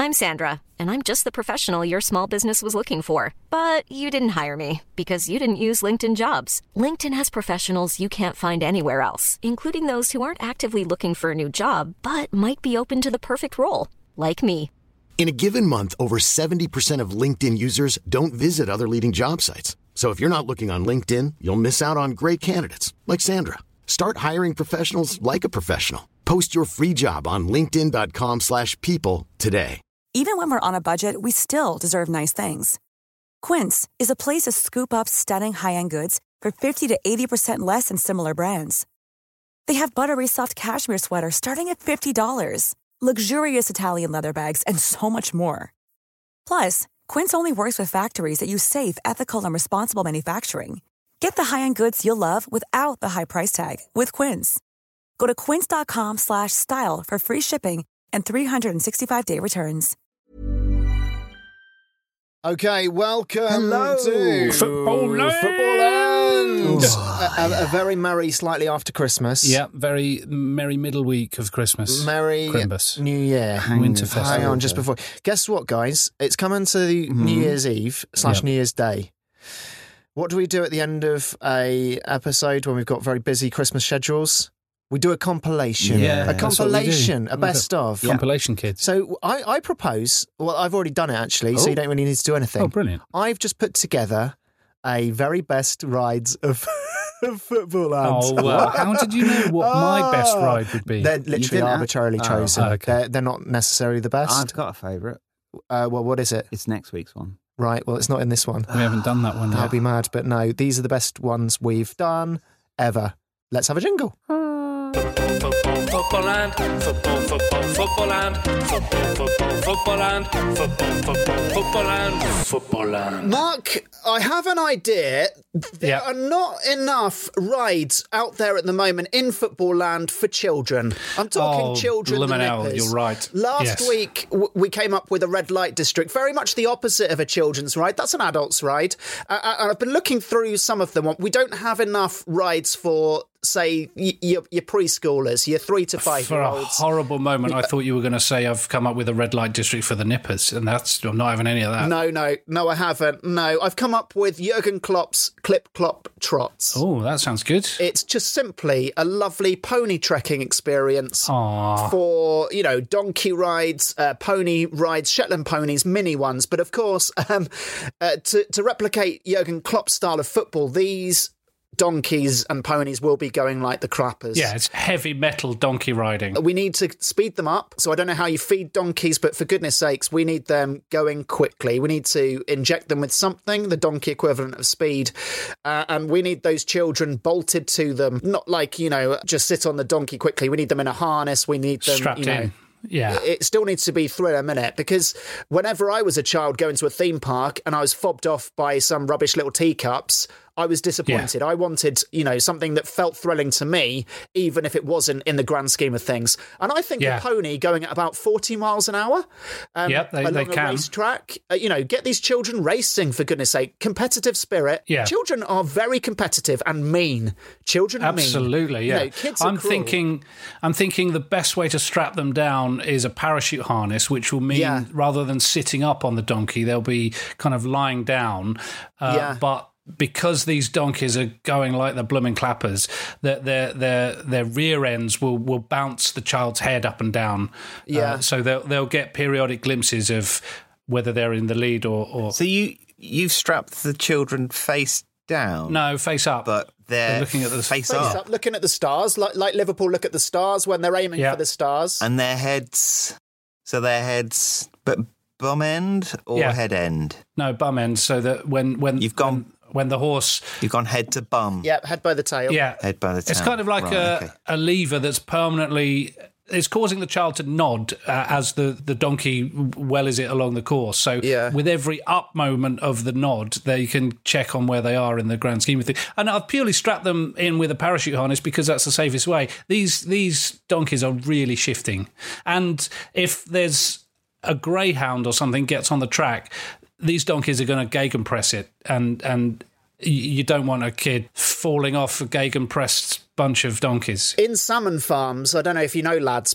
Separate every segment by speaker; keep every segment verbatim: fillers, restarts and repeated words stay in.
Speaker 1: I'm Sandra, and I'm just the professional your small business was looking for. But you didn't hire me because you didn't use LinkedIn Jobs. LinkedIn has professionals you can't find anywhere else, including those who aren't actively looking for a new job, but might be open to the perfect role, like me.
Speaker 2: In a given month, over seventy percent of LinkedIn users don't visit other leading job sites. So if you're not looking on LinkedIn, you'll miss out on great candidates like Sandra. Start hiring professionals like a professional. Post your free job on linkedin dot com slash people today.
Speaker 3: Even when we're on a budget, we still deserve nice things. Quince is a place to scoop up stunning high-end goods for fifty to eighty percent less than similar brands. They have buttery soft cashmere sweaters starting at fifty dollars, luxurious Italian leather bags, and so much more. Plus, Quince only works with factories that use safe, ethical, and responsible manufacturing. Get the high-end goods you'll love without the high price tag with Quince. Go to quince dot com slash style for free shipping and three sixty-five day returns.
Speaker 4: Okay, welcome
Speaker 5: Hello.
Speaker 4: to
Speaker 5: Football Land.
Speaker 4: Football Land. a, a, a very merry, slightly after Christmas.
Speaker 5: Yeah, very merry middle week of Christmas.
Speaker 4: Merry
Speaker 5: Crimbus.
Speaker 4: New Year.
Speaker 5: Winter Festival.
Speaker 4: Hang on, just before. Guess what, guys? It's coming to
Speaker 5: Mm-hmm.
Speaker 4: New Year's Eve slash
Speaker 5: Yep.
Speaker 4: New Year's Day. What do we do at the end of a episode when we've got very busy Christmas schedules? We do a compilation.
Speaker 5: Yeah,
Speaker 4: a
Speaker 5: that's what we do.
Speaker 4: compilation, a
Speaker 5: Like
Speaker 4: best of.
Speaker 5: Compilation kids.
Speaker 4: So I, I propose, well, I've already done it actually, so
Speaker 5: Oh.
Speaker 4: you don't really need to do anything.
Speaker 5: Oh, brilliant.
Speaker 4: I've just put together a very best rides of, of Football Land.
Speaker 5: Oh, well, how did you know what my best ride would be?
Speaker 4: They're literally
Speaker 6: didn't have-
Speaker 4: arbitrarily
Speaker 6: Oh.
Speaker 4: chosen.
Speaker 5: Oh, okay.
Speaker 4: they're, they're not necessarily the best.
Speaker 6: I've got a favourite.
Speaker 4: Uh, well, what is it?
Speaker 6: It's next week's one.
Speaker 4: Right, well, it's not in this one.
Speaker 5: We haven't done that one
Speaker 4: I'll
Speaker 5: yet.
Speaker 4: be mad, but no, these are the best ones we've done ever. Let's have a jingle.
Speaker 7: Football, football land, football, football, football land, football, football, football land, football, football, football land, football land.
Speaker 4: Mark, I have an idea. There
Speaker 5: Yeah.
Speaker 4: are not enough rides out there at the moment in Football Land for children. I'm talking
Speaker 5: Oh,
Speaker 4: children. the
Speaker 5: Limonel,
Speaker 4: nippers.
Speaker 5: you're right.
Speaker 4: Last
Speaker 5: Yes.
Speaker 4: week, w- we came up with a red light district, very much the opposite of a children's ride. That's an adult's ride. Uh, and I've been looking through some of them. We don't have enough rides for, say, y- your, your preschoolers, your three to five
Speaker 5: For
Speaker 4: year
Speaker 5: a
Speaker 4: olds.
Speaker 5: horrible moment, I thought you were going to say I've come up with a red light district for the nippers, and that's I'm not having any of that.
Speaker 4: No, no, no, I haven't. No, I've come up with Jurgen Klopp's Clip Clop Trots.
Speaker 5: Oh, that sounds good.
Speaker 4: It's just simply a lovely pony trekking experience
Speaker 5: Aww.
Speaker 4: for, you know, donkey rides, uh, pony rides, Shetland ponies, mini ones. But of course, um, uh, to, to replicate Jurgen Klopp's style of football, these donkeys and ponies will be going like the crappers.
Speaker 5: Yeah, it's heavy metal donkey riding.
Speaker 4: We need to speed them up. So I don't know how you feed donkeys, but for goodness sakes, we need them going quickly. We need to inject them with something, the donkey equivalent of speed. Uh, and we need those children bolted to them, not like, you know, just sit on the donkey quickly. We need them in a harness. We need them,
Speaker 5: Strapped
Speaker 4: you know,
Speaker 5: in. Yeah.
Speaker 4: it still needs to be Thriller Minute, because whenever I was a child going to a theme park and I was fobbed off by some rubbish little teacups, I was disappointed. I wanted, you know, something that felt thrilling to me, even if it wasn't in the grand scheme of things. And I think
Speaker 5: Yeah.
Speaker 4: a pony going at about forty miles an hour um,
Speaker 5: Yep, they-
Speaker 4: along
Speaker 5: they
Speaker 4: a
Speaker 5: can.
Speaker 4: racetrack, uh, you know, get these children racing, for goodness sake. Competitive spirit.
Speaker 5: Yeah.
Speaker 4: Children are very competitive and mean. Children are mean.
Speaker 5: Absolutely, yeah.
Speaker 4: You know, kids are
Speaker 5: I'm
Speaker 4: cruel.
Speaker 5: thinking, I'm thinking the best way to strap them down is a parachute harness, which will mean
Speaker 4: Yeah.
Speaker 5: rather than sitting up on the donkey, they'll be kind of lying down. Uh,
Speaker 4: Yeah.
Speaker 5: But because these donkeys are going like the blooming clappers, their their their, their rear ends will, will bounce the child's head up and down.
Speaker 4: Yeah.
Speaker 5: Uh, so they'll they'll get periodic glimpses of whether they're in the lead or, or
Speaker 6: So you you've strapped the children face down.
Speaker 5: no face up.
Speaker 6: but they're,
Speaker 5: They're looking at the
Speaker 6: face,
Speaker 4: Face
Speaker 6: up.
Speaker 4: up, looking at the stars, like like Liverpool look at the stars when they're aiming
Speaker 5: Yeah.
Speaker 4: for the stars.
Speaker 6: and their heads. So their heads, but bum end or
Speaker 5: Yeah.
Speaker 6: head end.
Speaker 5: No bum end, so that when when
Speaker 6: You've gone-
Speaker 5: when, when the horse.
Speaker 6: You've gone head to bum.
Speaker 4: Yeah, head by the tail.
Speaker 5: Yeah,
Speaker 6: Head by the
Speaker 5: it's
Speaker 6: tail.
Speaker 5: kind of like
Speaker 6: Right,
Speaker 5: a,
Speaker 6: okay.
Speaker 5: a lever that's permanently. It's causing the child to nod uh, as the, the donkey wellies it along the course. So
Speaker 4: Yeah.
Speaker 5: with every up moment of the nod, they can check on where they are in the grand scheme of things. And I've purely strapped them in with a parachute harness because that's the safest way. These these donkeys are really shifting. And if there's a greyhound or something gets on the track, these donkeys are going to gegenpress it. And, and y- you don't want a kid falling off a gegenpressed bunch of donkeys.
Speaker 4: In salmon farms, I don't know if you know, lads, but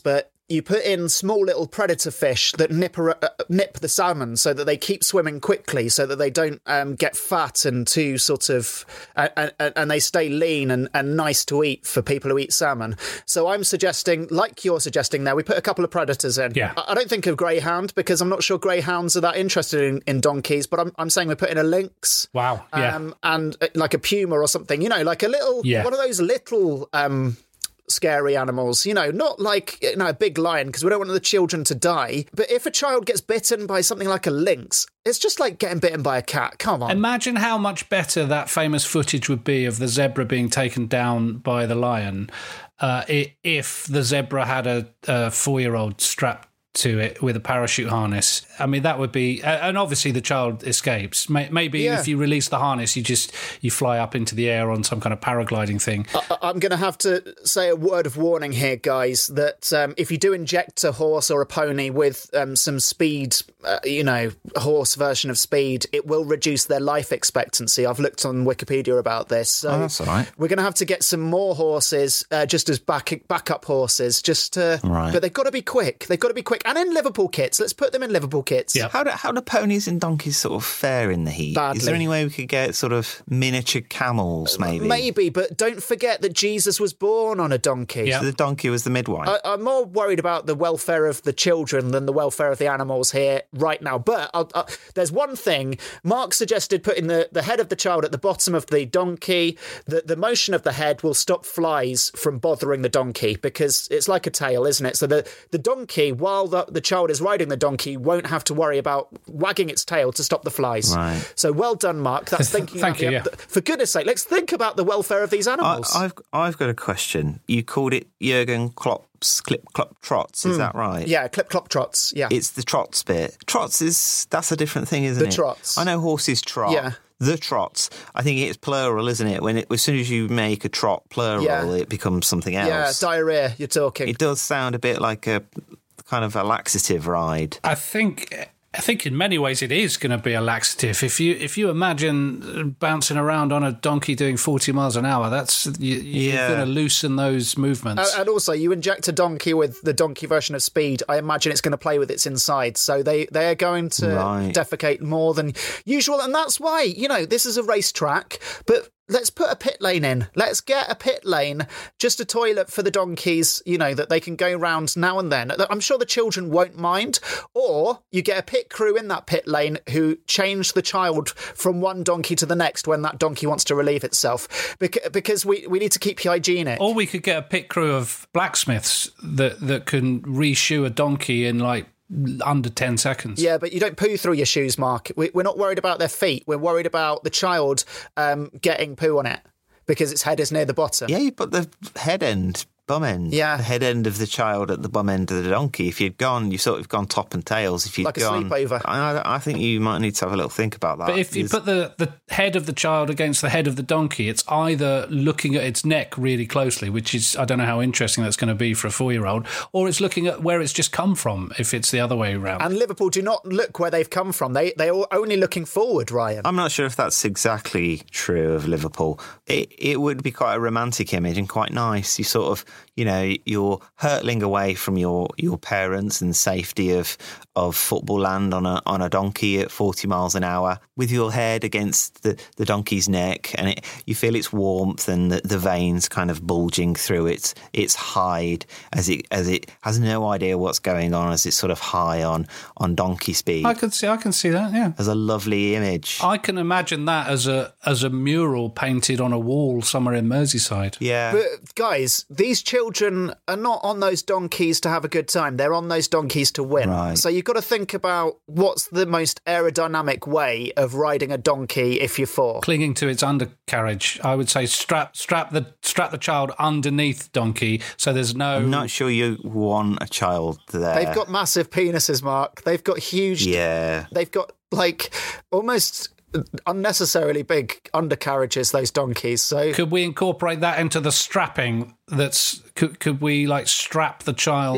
Speaker 4: you put in small little predator fish that nip a, uh, nip the salmon so that they keep swimming quickly, so that they don't um, get fat and too sort of, uh, and, and they stay lean and, and nice to eat for people who eat salmon. So I'm suggesting, like you're suggesting there, we put a couple of predators in.
Speaker 5: Yeah.
Speaker 4: I, I don't think of greyhound because I'm not sure greyhounds are that interested in, in donkeys, but I'm, I'm saying we put in a lynx.
Speaker 5: Wow. Yeah.
Speaker 4: Um, and uh, like a puma or something, you know, like a little,
Speaker 5: Yeah.
Speaker 4: one of those little... Um, scary animals, you know, not like, you know, a big lion, because we don't want the children to die. But if a child gets bitten by something like a lynx, it's just like getting bitten by a cat. Come on.
Speaker 5: Imagine how much better that famous footage would be of the zebra being taken down by the lion uh, if the zebra had a, a four-year-old strapped to it with a parachute harness. I mean, that would be, and obviously the child escapes. Maybe
Speaker 4: Yeah.
Speaker 5: if you release the harness, you just you fly up into the air on some kind of paragliding thing.
Speaker 4: I- I'm going to have to say a word of warning here, guys, that um, if you do inject a horse or a pony with um, some speed, uh, you know, horse version of speed, it will reduce their life expectancy. I've looked on Wikipedia about this. So
Speaker 6: Oh, that's all right.
Speaker 4: We're going to have to get some more horses, uh, just as back backup horses, just to,
Speaker 6: Right.
Speaker 4: but they've got to be quick. They've got to be quick. And in Liverpool kits. Let's put them in Liverpool kits.
Speaker 5: Yeah.
Speaker 6: How do, how do ponies and donkeys sort of fare in the heat?
Speaker 4: Badly.
Speaker 6: Is there any way we could get sort of miniature camels, maybe?
Speaker 4: Maybe, but don't forget that Jesus was born on a donkey.
Speaker 5: Yeah.
Speaker 6: So the donkey was the midwife.
Speaker 4: I, I'm more worried about the welfare of the children than the welfare of the animals here right now. But I'll, I'll, there's one thing. Mark suggested putting the, the head of the child at the bottom of the donkey. The, the motion of the head will stop flies from bothering the donkey because it's like a tail, isn't it? So the, the donkey, while the, the child is riding the donkey, won't have to worry about wagging its tail to stop the flies.
Speaker 6: Right.
Speaker 4: So well done, Mark. That's thinking
Speaker 5: Thank
Speaker 4: about
Speaker 5: you,
Speaker 4: the,
Speaker 5: yeah.
Speaker 4: For goodness sake, let's think about the welfare of these
Speaker 6: I,
Speaker 4: animals.
Speaker 6: I've I've got a question. You called it Jurgen Klopp's Clip Clop Trots, is that right?
Speaker 4: yeah, clip clop trots. Yeah.
Speaker 6: It's the trots bit. Trots is, that's a different thing, isn't
Speaker 4: The
Speaker 6: it?
Speaker 4: trots.
Speaker 6: I know horses trot.
Speaker 4: Yeah.
Speaker 6: The trots. I think it's plural, isn't it? When it, as soon as you make a trot plural,
Speaker 4: Yeah.
Speaker 6: it becomes something
Speaker 4: yeah,
Speaker 6: else.
Speaker 4: diarrhea, you're talking.
Speaker 6: It does sound a bit like a kind of a laxative ride.
Speaker 5: I think I think in many ways it is going to be a laxative. If you if you imagine bouncing around on a donkey doing forty miles an hour, that's you, you're
Speaker 6: Yeah.
Speaker 5: going to loosen those movements.
Speaker 4: And, and also, you inject a donkey with the donkey version of speed, I imagine it's going to play with its inside. So they, they are going to
Speaker 6: Right.
Speaker 4: defecate more than usual. And that's why, you know, this is a racetrack, but let's put a pit lane in. Let's get a pit lane, just a toilet for the donkeys, you know, that they can go round now and then. I'm sure the children won't mind. Or you get a pit crew in that pit lane who change the child from one donkey to the next when that donkey wants to relieve itself. Bec- Because we, we need to keep hygienic.
Speaker 5: Or we could get a pit crew of blacksmiths that, that can reshoe a donkey in like under ten seconds.
Speaker 4: Yeah, but you don't poo through your shoes, Mark. We, we're not worried about their feet. We're worried about the child um, getting poo on it because its head is near the bottom.
Speaker 6: Yeah, you put the head end, bum end.
Speaker 4: Yeah.
Speaker 6: The head end of the child at the bum end of the donkey. If you'd gone, you've sort of gone top and tails. If you'd
Speaker 4: Like a
Speaker 6: gone,
Speaker 4: sleepover.
Speaker 6: I, I think you might need to have a little think about that.
Speaker 5: But if you
Speaker 6: because-
Speaker 5: put the, the head of the child against the head of the donkey, it's either looking at its neck really closely, which is, I don't know how interesting that's going to be for a four-year-old, or it's looking at where it's just come from, if it's the other way around.
Speaker 4: And Liverpool do not look where they've come from. They, they are only looking forward, Ryan.
Speaker 6: I'm not sure if that's exactly true of Liverpool. It it would be quite a romantic image and quite nice. You sort of, you know, you're hurtling away from your, your parents and safety of of football land on a on a donkey at forty miles an hour with your head against the, the donkey's neck, and it, you feel its warmth and the, the veins kind of bulging through its its hide as it as it has no idea what's going on as it's sort of high on on donkey speed.
Speaker 5: I can see, I can see that. Yeah,
Speaker 6: As a lovely image.
Speaker 5: I can imagine that as a as a mural painted on a wall somewhere in Merseyside.
Speaker 6: Yeah.
Speaker 4: But guys, these children are not on those donkeys to have a good time. They're on those donkeys to win.
Speaker 6: Right.
Speaker 4: So you've got to think about what's the most aerodynamic way of riding a donkey if you're four.
Speaker 5: Clinging to its undercarriage, I would say strap strap the strap the child underneath donkey, so there's no.
Speaker 6: I'm not sure you want a child there.
Speaker 4: They've got massive penises, Mark. They've got huge.
Speaker 6: Yeah.
Speaker 4: They've got like almost unnecessarily big undercarriages, those donkeys. So
Speaker 5: Could we incorporate that into the strapping? That's could could we like strap the child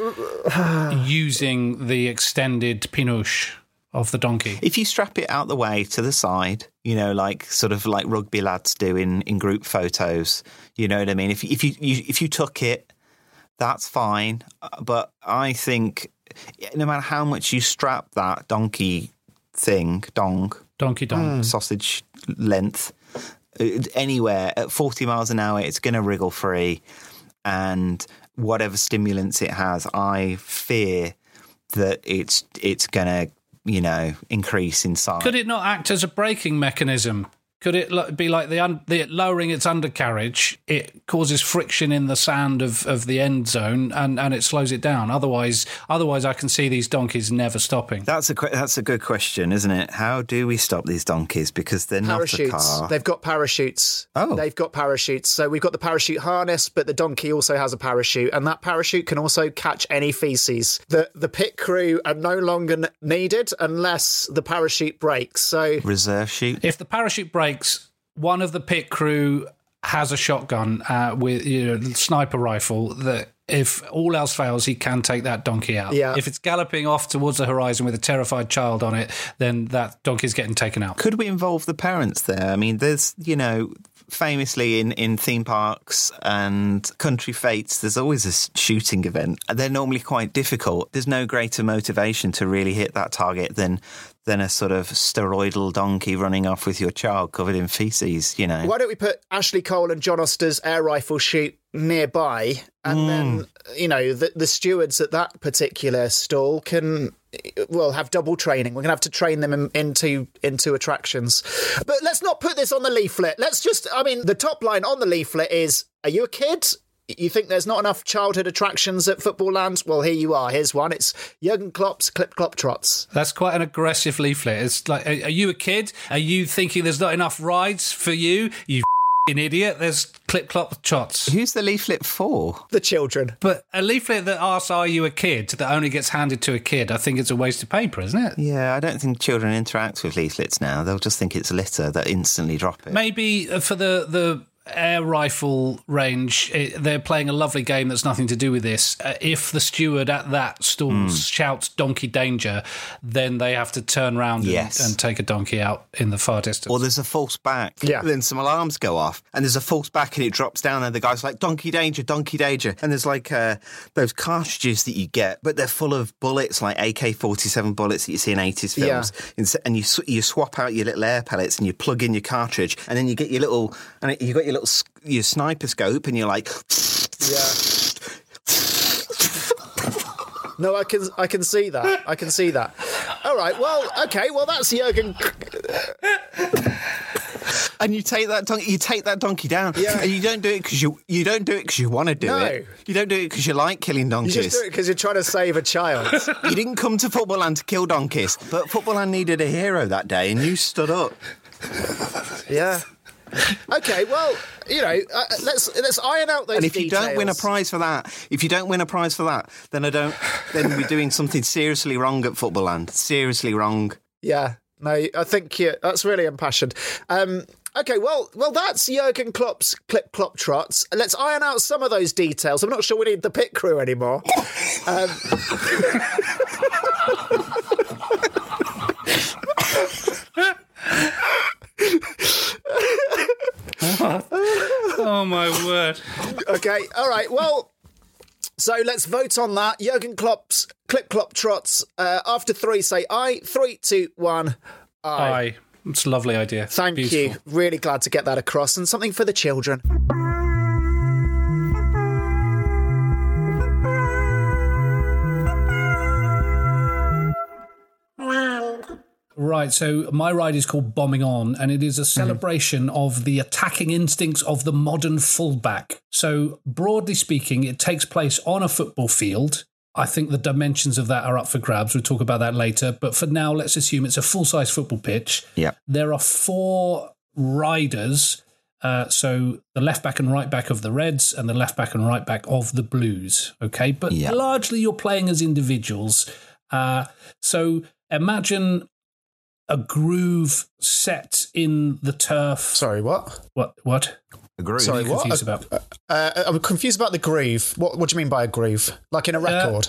Speaker 5: using the extended pinouche of the donkey?
Speaker 6: If you strap it out the way to the side, you know, like sort of like rugby lads do in, in group photos, you know what I mean? If if you, you if you tuck it that's fine. But I think no matter how much you strap that donkey thing, dong,
Speaker 5: Donkey dong.
Speaker 6: mm. sausage length, anywhere at forty miles an hour, it's going to wriggle free. And whatever stimulants it has, I fear that it's it's going to, you know, increase in size.
Speaker 5: Could it not act as a braking mechanism? Could it lo- be like the, un- the lowering its undercarriage? It causes friction in the sand of, of the end zone, and, and it slows it down. Otherwise, otherwise, I can see these donkeys never stopping.
Speaker 6: That's a que- that's a good question, isn't it? How do we stop these donkeys? Because they're
Speaker 4: Parachutes.
Speaker 6: not a car.
Speaker 4: They've got parachutes.
Speaker 6: Oh.
Speaker 4: They've got parachutes. So we've got the parachute harness, but the donkey also has a parachute, and that parachute can also catch any feces. The the pit crew are no longer n- needed unless the parachute breaks. So
Speaker 6: Reserve chute.
Speaker 5: If the parachute breaks, one of the pit crew has a shotgun uh, with you know sniper rifle that if all else fails, he can take that donkey out.
Speaker 4: Yeah.
Speaker 5: If it's galloping off towards the horizon with a terrified child on it, then that donkey's getting taken out.
Speaker 6: Could we involve the parents there? I mean, there's, you know, famously in, in theme parks and country fates, there's always a shooting event. They're normally quite difficult. There's no greater motivation to really hit that target than than a sort of steroidal donkey running off with your child covered in feces, you know.
Speaker 4: why don't we put Ashley Cole and John Oster's air rifle shoot nearby, and
Speaker 6: Mm.
Speaker 4: then, you know, the, the stewards at that particular stall can, well, have double training. We're going to have to train them in, into into attractions. But let's not put this on the leaflet. Let's just, I mean, the top line on the leaflet is, are you a kid? You think there's not enough childhood attractions at Football Land? Well, here you are. Here's one. It's Jurgen Klopp's Clip Clop Trots.
Speaker 5: That's quite an aggressive leaflet. It's like, are, are you a kid? Are you thinking there's not enough rides for you? You f***ing idiot. There's Clip Clop Trots.
Speaker 6: Who's the leaflet for?
Speaker 4: The children.
Speaker 5: But a leaflet that asks, are you a kid, that only gets handed to a kid, I think it's a waste of paper, isn't it?
Speaker 6: Yeah, I don't think children interact with leaflets now. They'll just think it's litter. They'll instantly drop it.
Speaker 5: Maybe for the, the air rifle range, it, they're playing a lovely game that's nothing to do with this. Uh, if the steward at that stall
Speaker 6: Mm.
Speaker 5: shouts donkey danger, then they have to turn around
Speaker 6: Yes.
Speaker 5: and, and take a donkey out in the far distance.
Speaker 6: Or there's a false back.
Speaker 4: Yeah.
Speaker 6: Then some alarms go off, and there's a false back, and it drops down, and the guy's like, donkey danger, donkey danger. And there's like uh, those cartridges that you get, but they're full of bullets, like A K forty-seven bullets that you see in eighties films.
Speaker 4: Yeah.
Speaker 6: And you sw- you swap out your little air pellets, and you plug in your cartridge, and then you get your little, and you got your little s- your sniper scope, and you're like,
Speaker 4: Yeah. No, I can I can see that. I can see that. All right. Well, okay. Well, that's Jurgen.
Speaker 6: and you take that donkey, you take that donkey down,
Speaker 4: Yeah.
Speaker 6: and you don't do it because you you don't do it because you want to do
Speaker 4: No.
Speaker 6: it. You don't do it because you like killing
Speaker 4: You
Speaker 6: donkeys.
Speaker 4: just do it because you're trying to save a child.
Speaker 6: You didn't come to Football Land to kill donkeys, but Football Land needed a hero that day, and you stood up.
Speaker 4: Yeah. Okay. Well, you know, uh, let's let's iron out those.
Speaker 6: And if you
Speaker 4: details.
Speaker 6: don't win a prize for that, if you don't win a prize for that, then I don't. Then we're doing something seriously wrong at Football Land. Seriously wrong.
Speaker 4: Yeah. No, I think yeah, that's really impassioned. Um, okay, well, well, that's Jurgen Klopp's Clip Clop Trots. Let's iron out some of those details. I'm not sure we need the pit crew anymore. Um,
Speaker 5: Oh, my word.
Speaker 4: okay, all right, well, so let's vote on that. Jurgen Klopp's Clip Clop Trots. Uh, after three, say aye. Three, two, one. Aye.
Speaker 5: Aye. It's a lovely idea.
Speaker 4: Thank
Speaker 5: Beautiful.
Speaker 4: you. Really glad to get that across, and something for the children.
Speaker 5: Right, so my ride is called Bombing On, and it is a celebration mm. of the attacking instincts of the modern fullback. So, broadly speaking, it takes place on a football field. I think the dimensions of that are up for grabs. We'll talk about that later. But for now, let's assume it's a full-size football pitch.
Speaker 6: Yeah.
Speaker 5: There are four riders. Uh, so the left back and right back of the Reds and the left back and right back of the Blues. Okay, but
Speaker 6: yeah.
Speaker 5: largely you're playing as individuals. Uh, so imagine a groove set in the turf.
Speaker 4: Sorry, what?
Speaker 5: What? What?
Speaker 6: A groove.
Speaker 4: Sorry, what?
Speaker 5: Confused
Speaker 4: Uh,
Speaker 5: about?
Speaker 4: Uh, I'm confused about the groove. What What do you mean by a groove? Like in a record?
Speaker 5: Uh,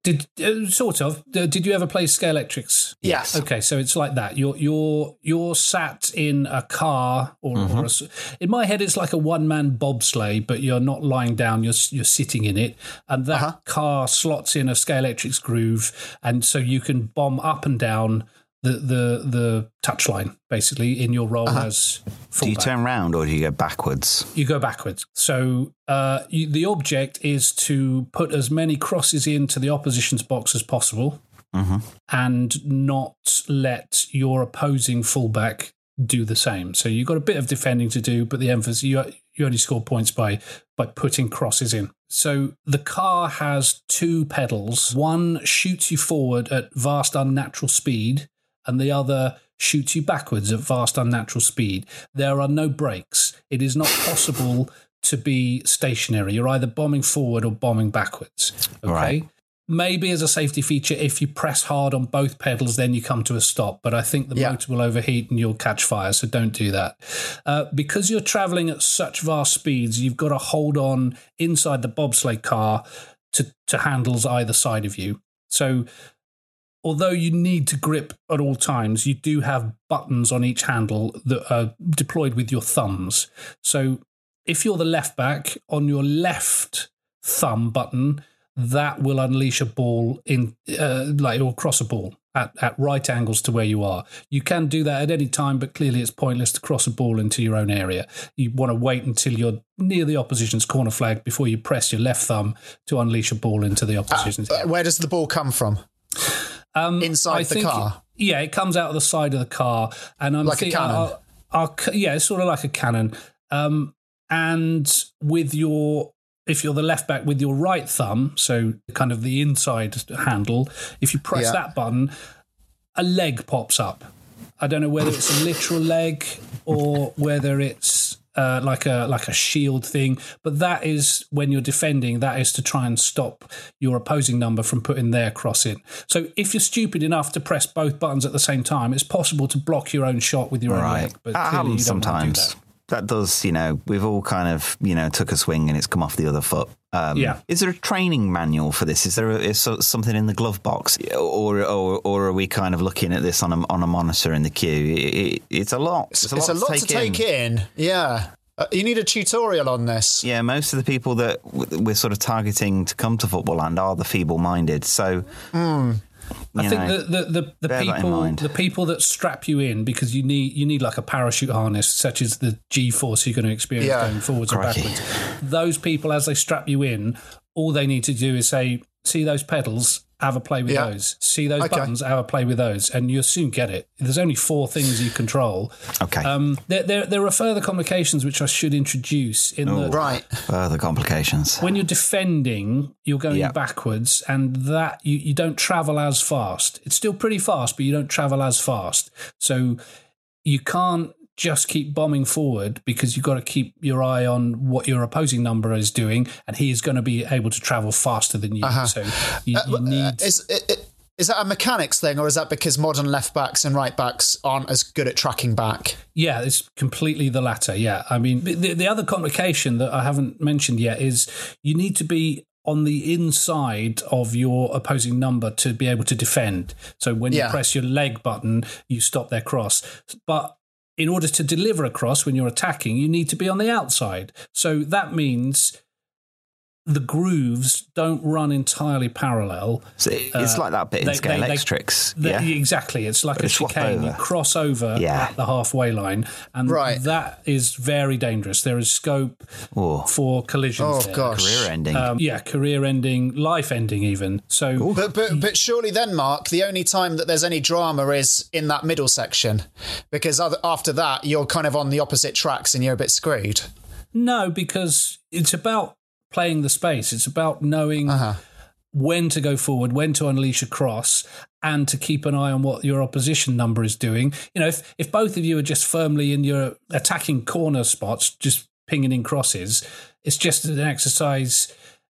Speaker 5: Did uh, sort of? Uh, did you ever play Scalextrics?
Speaker 4: Yes.
Speaker 5: Okay, so it's like that. You're you're you're sat in a car, or, mm-hmm. or a, in my head, it's like a one man bobsleigh, but you're not lying down. You're you're sitting in it, and that uh-huh. car slots in a Scalextrics groove, and so you can bomb up and down the the the touchline basically in your role uh-huh. as fullback.
Speaker 6: Do you turn round or do you go backwards?
Speaker 5: You go backwards. So uh, you, the object is to put as many crosses into the opposition's box as possible, mm-hmm. and not let your opposing fullback do the same. So you've got a bit of defending to do, but the emphasis you you only score points by by putting crosses in. So the car has two pedals. One shoots you forward at vast unnatural speed, and the other shoots you backwards at vast unnatural speed. There are no brakes. It is not possible to be stationary. You're either bombing forward or bombing backwards. Okay?
Speaker 6: Right.
Speaker 5: Maybe as a safety feature, if you press hard on both pedals, then you come to a stop. But I think the yeah. motor will overheat and you'll catch fire, so don't do that. Uh, because you're travelling at such vast speeds, you've got to hold on inside the bobsleigh car to, to handles either side of you. So although you need to grip at all times, you do have buttons on each handle that are deployed with your thumbs. So if you're the left back, on your left thumb button, that will unleash a ball in, uh, like it will cross a ball at, at right angles to where you are. You can do that at any time, but clearly it's pointless to cross a ball into your own area. You want to wait until you're near the opposition's corner flag before you press your left thumb to unleash a ball into the opposition's
Speaker 4: uh,
Speaker 5: area.
Speaker 4: Where does the ball come from? Um, Inside
Speaker 5: I
Speaker 4: the
Speaker 5: think,
Speaker 4: car?
Speaker 5: Yeah, it comes out of the side of the car. And I'm
Speaker 4: like
Speaker 5: think,
Speaker 4: a cannon?
Speaker 5: I'll, I'll, yeah, it's sort of like a cannon. Um, and with your... If you're the left back with your right thumb, so kind of the inside handle, if you press yeah. that button, a leg pops up. I don't know whether it's a literal leg or whether it's uh, like a like a shield thing, but that is when you're defending, that is to try and stop your opposing number from putting their cross in. So if you're stupid enough to press both buttons at the same time, it's possible to block your own shot with your
Speaker 6: right.
Speaker 5: own leg. But
Speaker 6: that
Speaker 5: clearly you don't
Speaker 6: sometimes.
Speaker 5: want to do that.
Speaker 6: That does, you know, we've all kind of, you know, took a swing and it's come off the other foot. Um,
Speaker 5: yeah.
Speaker 6: Is there a training manual for this? Is there a, is something in the glove box, or or or are we kind of looking at this on a on a monitor in the queue? It, it, it's a lot.
Speaker 4: It's,
Speaker 6: it's a
Speaker 4: it's
Speaker 6: lot,
Speaker 4: a lot
Speaker 6: to,
Speaker 4: to
Speaker 6: take,
Speaker 4: take
Speaker 6: in.
Speaker 4: in. Yeah. Uh, you need a tutorial on this.
Speaker 6: Yeah, most of the people that we're sort of targeting to come to Footballand are the feeble-minded. So.
Speaker 4: Mm.
Speaker 5: I think
Speaker 6: know,
Speaker 5: the the, the, the people the people that strap you in, because you need you need like a parachute harness, such as the G-force you're going to experience yeah. going forwards
Speaker 6: Crikey.
Speaker 5: and backwards. Those people, as they strap you in, all they need to do is say, "See those pedals? Have a play with yeah. those. See those okay. buttons? Have a play with those," and you'll soon get it. There's only four things you control.
Speaker 6: Okay.
Speaker 5: Um, there, there, there are further complications which I should introduce. In
Speaker 6: Ooh,
Speaker 5: the
Speaker 4: right.
Speaker 6: Further complications.
Speaker 5: When you're defending, you're going
Speaker 6: yep.
Speaker 5: backwards, and that you, you don't travel as fast. It's still pretty fast, but you don't travel as fast. So you can't just keep bombing forward, because you've got to keep your eye on what your opposing number is doing, and he is going to be able to travel faster than you. Uh-huh. So you, you uh, need...
Speaker 4: Is, is that a mechanics thing, or is that because modern left backs and right backs aren't as good at tracking back?
Speaker 5: Yeah, it's completely the latter, yeah. I mean, the, the other complication that I haven't mentioned yet is you need to be on the inside of your opposing number to be able to defend. So when yeah. you press your leg button, you stop their cross. But in order to deliver a cross when you're attacking, you need to be on the outside. So that means the grooves don't run entirely parallel.
Speaker 6: So it's uh, like that bit in Scalextrics. Yeah,
Speaker 5: exactly. It's like but a chicane. You cross over yeah. at the halfway line, and right. that is very dangerous. There is scope oh. for collisions.
Speaker 4: Oh
Speaker 5: there.
Speaker 4: gosh,
Speaker 6: career ending.
Speaker 5: Um, yeah, career ending, life ending, even. So,
Speaker 4: but, but but surely then, Mark, the only time that there's any drama is in that middle section, because other, after that you're kind of on the opposite tracks and you're a bit screwed.
Speaker 5: No, because it's about playing the space. It's about knowing uh-huh. when to go forward, when to unleash a cross, and to keep an eye on what your opposition number is doing. You know, if, if both of you are just firmly in your attacking corner spots, just pinging in crosses, it's just an exercise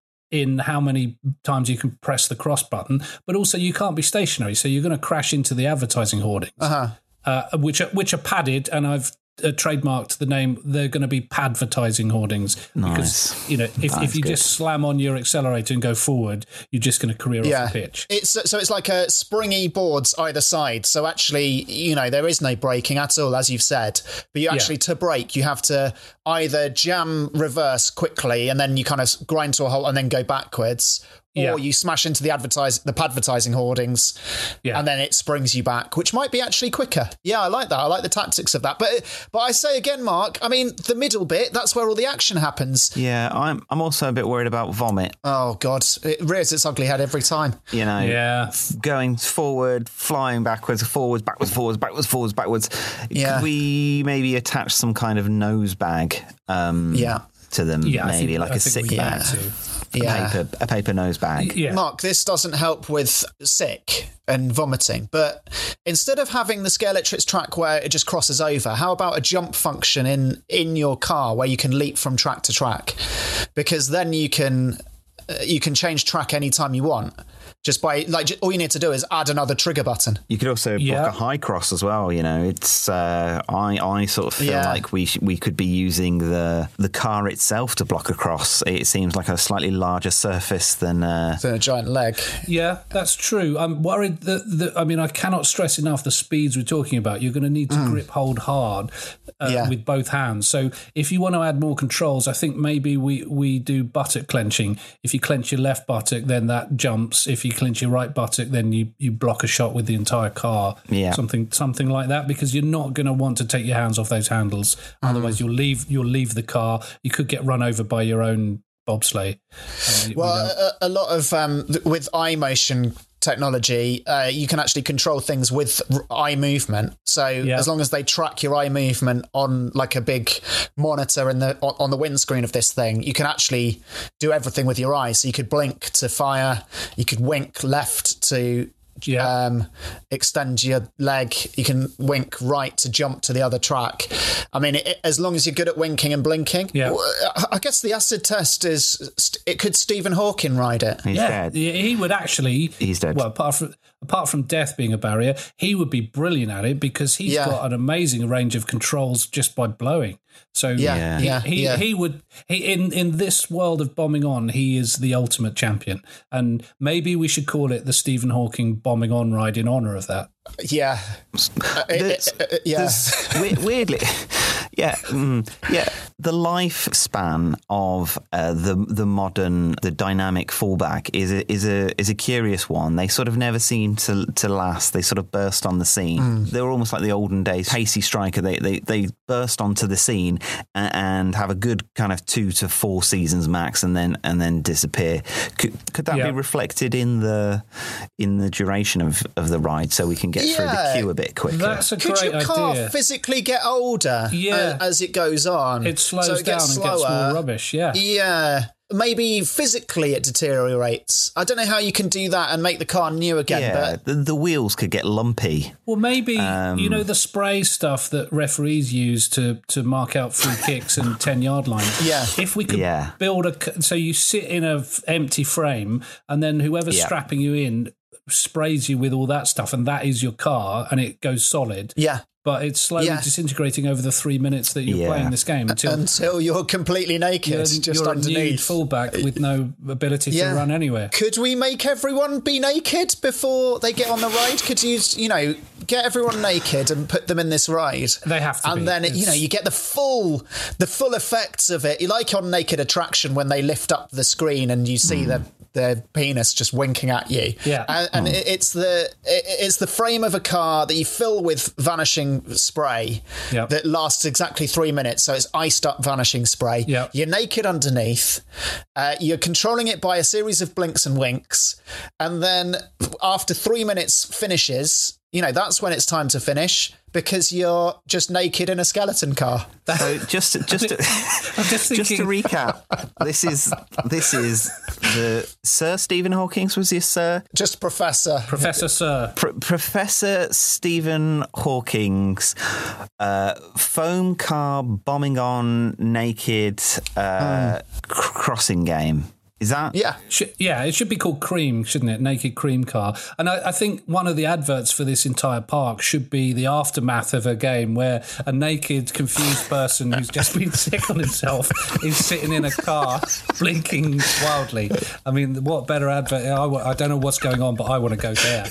Speaker 5: in how many times you can press the cross button, but also you can't be stationary, so you're going to crash into the advertising hoardings, uh-huh. uh, which are, which are padded, and I've uh, trademarked the name. They're going to be padvertising hoardings
Speaker 6: Nice.
Speaker 5: because you know if,
Speaker 6: That's
Speaker 5: if you
Speaker 6: good.
Speaker 5: just slam on your accelerator and go forward, you're just going to career
Speaker 4: Yeah,
Speaker 5: off the pitch.
Speaker 4: it's so it's like a springy boards either side. So actually, you know, there is no braking at all, as you've said. But you actually to brake, you have to either jam reverse quickly and then you kind of grind to a halt and then go backwards. Or
Speaker 5: Yeah.
Speaker 4: you smash into the advertise the advertising hoardings,
Speaker 5: Yeah.
Speaker 4: and then it springs you back, which might be actually quicker. Yeah, I like that. I like the tactics of that. But but I say again, Mark, I mean, the middle bit, that's where all the action happens.
Speaker 6: Yeah, I'm I'm also a bit worried about vomit.
Speaker 4: Oh, God. It rears its ugly head every time.
Speaker 6: You know,
Speaker 5: Yeah.
Speaker 6: going forward, flying backwards, forwards, backwards, forwards, backwards, forwards, backwards.
Speaker 4: Yeah.
Speaker 6: Could we maybe attach some kind of nose bag um,
Speaker 4: Yeah.
Speaker 6: to them?
Speaker 5: Yeah, I
Speaker 6: maybe
Speaker 5: think-
Speaker 6: like
Speaker 5: I
Speaker 6: a
Speaker 5: think
Speaker 6: sick
Speaker 5: we
Speaker 6: bag.
Speaker 5: need to.
Speaker 6: A
Speaker 4: Yeah.
Speaker 6: paper, a paper nose bag.
Speaker 5: Yeah.
Speaker 4: Mark, this doesn't help with sick and vomiting, but instead of having the Scalextric track where it just crosses over, how about a jump function in, in your car where you can leap from track to track? Because then you can uh, you can change track anytime you want. Just by, like, all you need to do is add another trigger button.
Speaker 6: You could also
Speaker 5: Yeah.
Speaker 6: block a high cross as well. You know, it's uh, I I sort of feel
Speaker 4: Yeah.
Speaker 6: like we sh- we could be using the the car itself to block a cross. It seems like a slightly larger surface than. Uh,
Speaker 4: Than a giant leg.
Speaker 5: Yeah, that's true. I'm worried that, that I mean, I cannot stress enough the speeds we're talking about. You're going to need to grip hold hard uh,
Speaker 4: Yeah.
Speaker 5: with both hands. So if you want to add more controls, I think maybe we, we do buttock clenching. If you clench your left buttock, then that jumps. If you clench your right buttock, then you, you block a shot with the entire car.
Speaker 6: Yeah.
Speaker 5: Something something like that, because you're not going to want to take your hands off those handles. Otherwise, you'll leave you'll leave the car. You could get run over by your own bobsleigh. Uh, we
Speaker 4: Well,
Speaker 5: don't-
Speaker 4: a, a lot of, um, th- with eye motion technology, uh, you can actually control things with r- eye movement. So
Speaker 5: Yeah.
Speaker 4: as long as they track your eye movement on like a big monitor in the on, on the windscreen of this thing, you can actually do everything with your eyes. So you could blink to fire, you could wink left to
Speaker 5: Yeah.
Speaker 4: um, extend your leg. You can wink right to jump to the other track. I mean, it, as long as you're good at winking and blinking.
Speaker 5: Yeah.
Speaker 4: Well, I- I guess the acid test is, st- it could Stephen Hawking ride it.
Speaker 6: he's
Speaker 5: yeah,
Speaker 6: dead.
Speaker 5: yeah, he would actually.
Speaker 6: He's dead.
Speaker 5: Well, apart from apart from death being a barrier, he would be brilliant at it because he's
Speaker 4: Yeah.
Speaker 5: got an amazing range of controls just by blowing. So
Speaker 4: Yeah,
Speaker 5: he,
Speaker 4: yeah,
Speaker 5: he,
Speaker 4: yeah.
Speaker 5: he would he in in this world of bombing on, he is the ultimate champion, and maybe we should call it the Stephen Hawking bombing on ride in honor of that.
Speaker 4: Yeah. Uh, it-
Speaker 6: There's-
Speaker 4: it- it- yeah.
Speaker 6: there's- we- weirdly, yeah, mm, yeah. The lifespan of uh, the the modern the dynamic fullback is a, is a is a curious one. They sort of never seem to to last. They sort of burst on the scene.
Speaker 4: Mm.
Speaker 6: They're almost like the olden days pacey striker. They they they burst onto the scene and, and have a good kind of two to four seasons max, and then and then disappear. Could, could that
Speaker 5: Yeah.
Speaker 6: be reflected in the in the duration of, of the ride, so we can get through the
Speaker 4: Yeah.
Speaker 6: queue a bit quicker?
Speaker 5: That's a
Speaker 4: Could
Speaker 5: great
Speaker 4: your car
Speaker 5: idea.
Speaker 4: physically get older
Speaker 5: Yeah.
Speaker 4: uh, as it goes on?
Speaker 5: It slows
Speaker 4: So it
Speaker 5: down
Speaker 4: gets
Speaker 5: and gets
Speaker 4: slower.
Speaker 5: more rubbish. Yeah.
Speaker 4: Yeah. Maybe physically it deteriorates. I don't know how you can do that and make the car new again,
Speaker 6: Yeah,
Speaker 4: but
Speaker 6: the, the wheels could get lumpy.
Speaker 5: Well, maybe
Speaker 6: Um,
Speaker 5: you know the spray stuff that referees use to to mark out free kicks and ten yard lines.
Speaker 4: Yeah.
Speaker 5: If we could
Speaker 6: Yeah.
Speaker 5: build a c- so you sit in a f- empty frame, and then whoever's
Speaker 6: Yeah.
Speaker 5: strapping you in sprays you with all that stuff, and that is your car, and it goes solid.
Speaker 4: yeah.
Speaker 5: But it's slowly
Speaker 4: Yeah.
Speaker 5: disintegrating over the three minutes that you're
Speaker 6: Yeah.
Speaker 5: playing this game until
Speaker 4: Until you're completely naked,
Speaker 5: you're,
Speaker 4: just
Speaker 5: you're a nude
Speaker 4: underneath.
Speaker 5: fullback with no ability
Speaker 4: Yeah.
Speaker 5: to run anywhere.
Speaker 4: Could we make everyone be naked before they get on the ride? Could you, you know, get everyone naked and put them in this ride?
Speaker 5: They have to
Speaker 4: and
Speaker 5: be.
Speaker 4: then you
Speaker 5: It's-
Speaker 4: know you get the full, the full effects of it. You like on Naked Attraction when they lift up the screen and you see their their penis just winking at you.
Speaker 5: Yeah.
Speaker 4: and, and it, it's the it, it's the frame of a car that you fill with vanishing spray
Speaker 5: Yep.
Speaker 4: that lasts exactly three minutes. So it's iced up vanishing spray.
Speaker 5: Yep.
Speaker 4: You're naked underneath. Uh, you're controlling it by a series of blinks and winks. And then after three minutes finishes, you know, that's when it's time to finish because you're just naked in a skeleton car.
Speaker 6: So just just to,
Speaker 5: I'm just
Speaker 6: just to
Speaker 5: thinking.
Speaker 6: recap, this is this is the Sir Stephen Hawking's was this Sir
Speaker 4: Just Professor.
Speaker 5: Professor Sir.
Speaker 6: Pro- Professor Stephen Hawking's uh, foam car bombing on naked uh, cr- crossing game. Is that?
Speaker 4: Yeah.
Speaker 5: Sh- yeah, it should be called Cream, shouldn't it? Naked Cream Car. And I, I think one of the adverts for this entire park should be the aftermath of a game where a naked, confused person who's just been sick on himself is sitting in a car, blinking wildly. I mean, what better advert? I, w- I don't know what's going on, but I want to go there.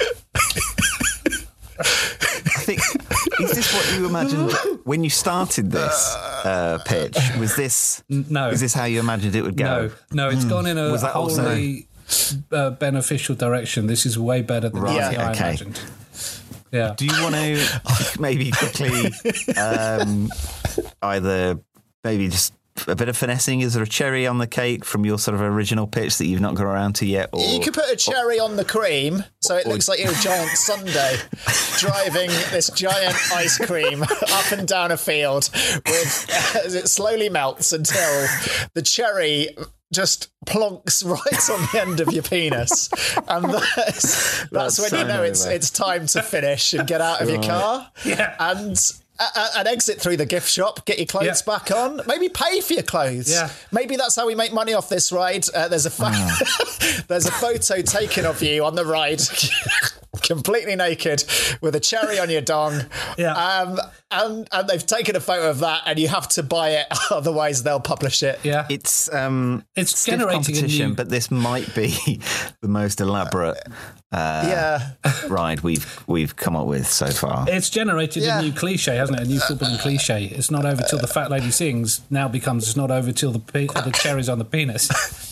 Speaker 6: I think, is this what you imagined when you started this uh, pitch? Was this
Speaker 5: no?
Speaker 6: Is this how you imagined it would go?
Speaker 5: No, no, it's mm. gone in a
Speaker 6: Was that
Speaker 5: wholly uh, beneficial direction. This is way better than
Speaker 6: right,
Speaker 5: anything I
Speaker 6: okay.
Speaker 5: imagined. Yeah.
Speaker 6: Do you want to maybe quickly um, either maybe just a bit of finessing? Is there a cherry on the cake from your sort of original pitch that you've not got around to yet? Or,
Speaker 4: you could put a cherry or, on the cream so it or, looks like you're a giant sundae driving this giant ice cream up and down a field with, as it slowly melts until the cherry just plonks right on the end of your penis. And that's, that's, that's when so you know it's, it's time to finish and get out of right. your car. Yeah. And... Uh, and exit through the gift shop, get your clothes yeah. back on, maybe pay for your clothes. Yeah. Maybe that's how we make money off this ride. Uh, there's a fo- oh. there's a photo taken of you on the ride, completely naked, with a cherry on your dong. Yeah. Um, and, and they've taken a photo of that, and you have to buy it, otherwise they'll publish it.
Speaker 5: Yeah.
Speaker 6: It's um,
Speaker 5: it's
Speaker 6: stiff
Speaker 5: generating
Speaker 6: competition,
Speaker 5: a new...
Speaker 6: but this might be the most elaborate uh,
Speaker 4: yeah.
Speaker 6: ride we've we've come up with so far.
Speaker 5: It's generated yeah. a new cliche, hasn't it? A new footballing cliche. It's not over till the fat lady sings. Now becomes it's not over till the pe- the cherry's on the penis.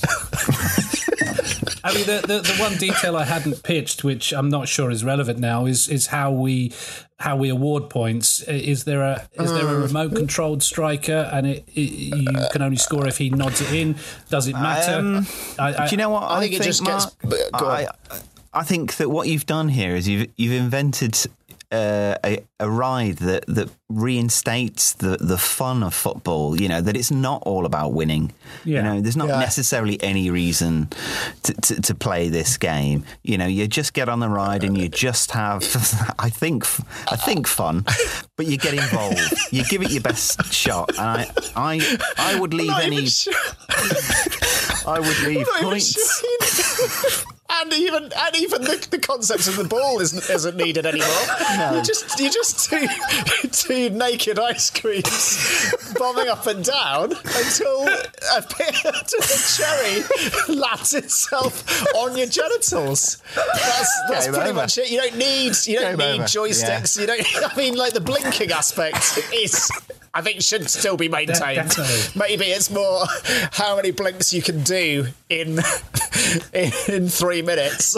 Speaker 5: I mean, the, the the one detail I hadn't pitched, which I'm not sure is relevant now, is is how we how we award points. Is there a is there a remote controlled striker, and it, it you can only score if he nods it in? Does it matter? Um,
Speaker 6: I, I, do you know what?
Speaker 4: I, I think, think it just Mark, gets. Go
Speaker 6: I, I think that what you've done here is you've you've invented uh, a, a ride that, that reinstates the, the fun of football, you know, that it's not all about winning. Yeah. You know, there's not yeah. necessarily any reason to, to, to play this game. You know, you just get on the ride and you just have, I think, I think fun, but you get involved. You give it your best shot. And I, I, I would leave any, sure. I would leave points.
Speaker 4: And even and even the, the concept of the ball isn't isn't needed anymore. No. You're just you're just two two naked ice creams bombing up and down until a, until the cherry lands itself on your genitals. That's that's Game pretty over. much it. You don't need you don't Game need over. joysticks. Yeah. You don't. I mean, like the blinking aspect is. I think should still be maintained. Definitely. Maybe it's more how many blinks you can do in in, in three minutes.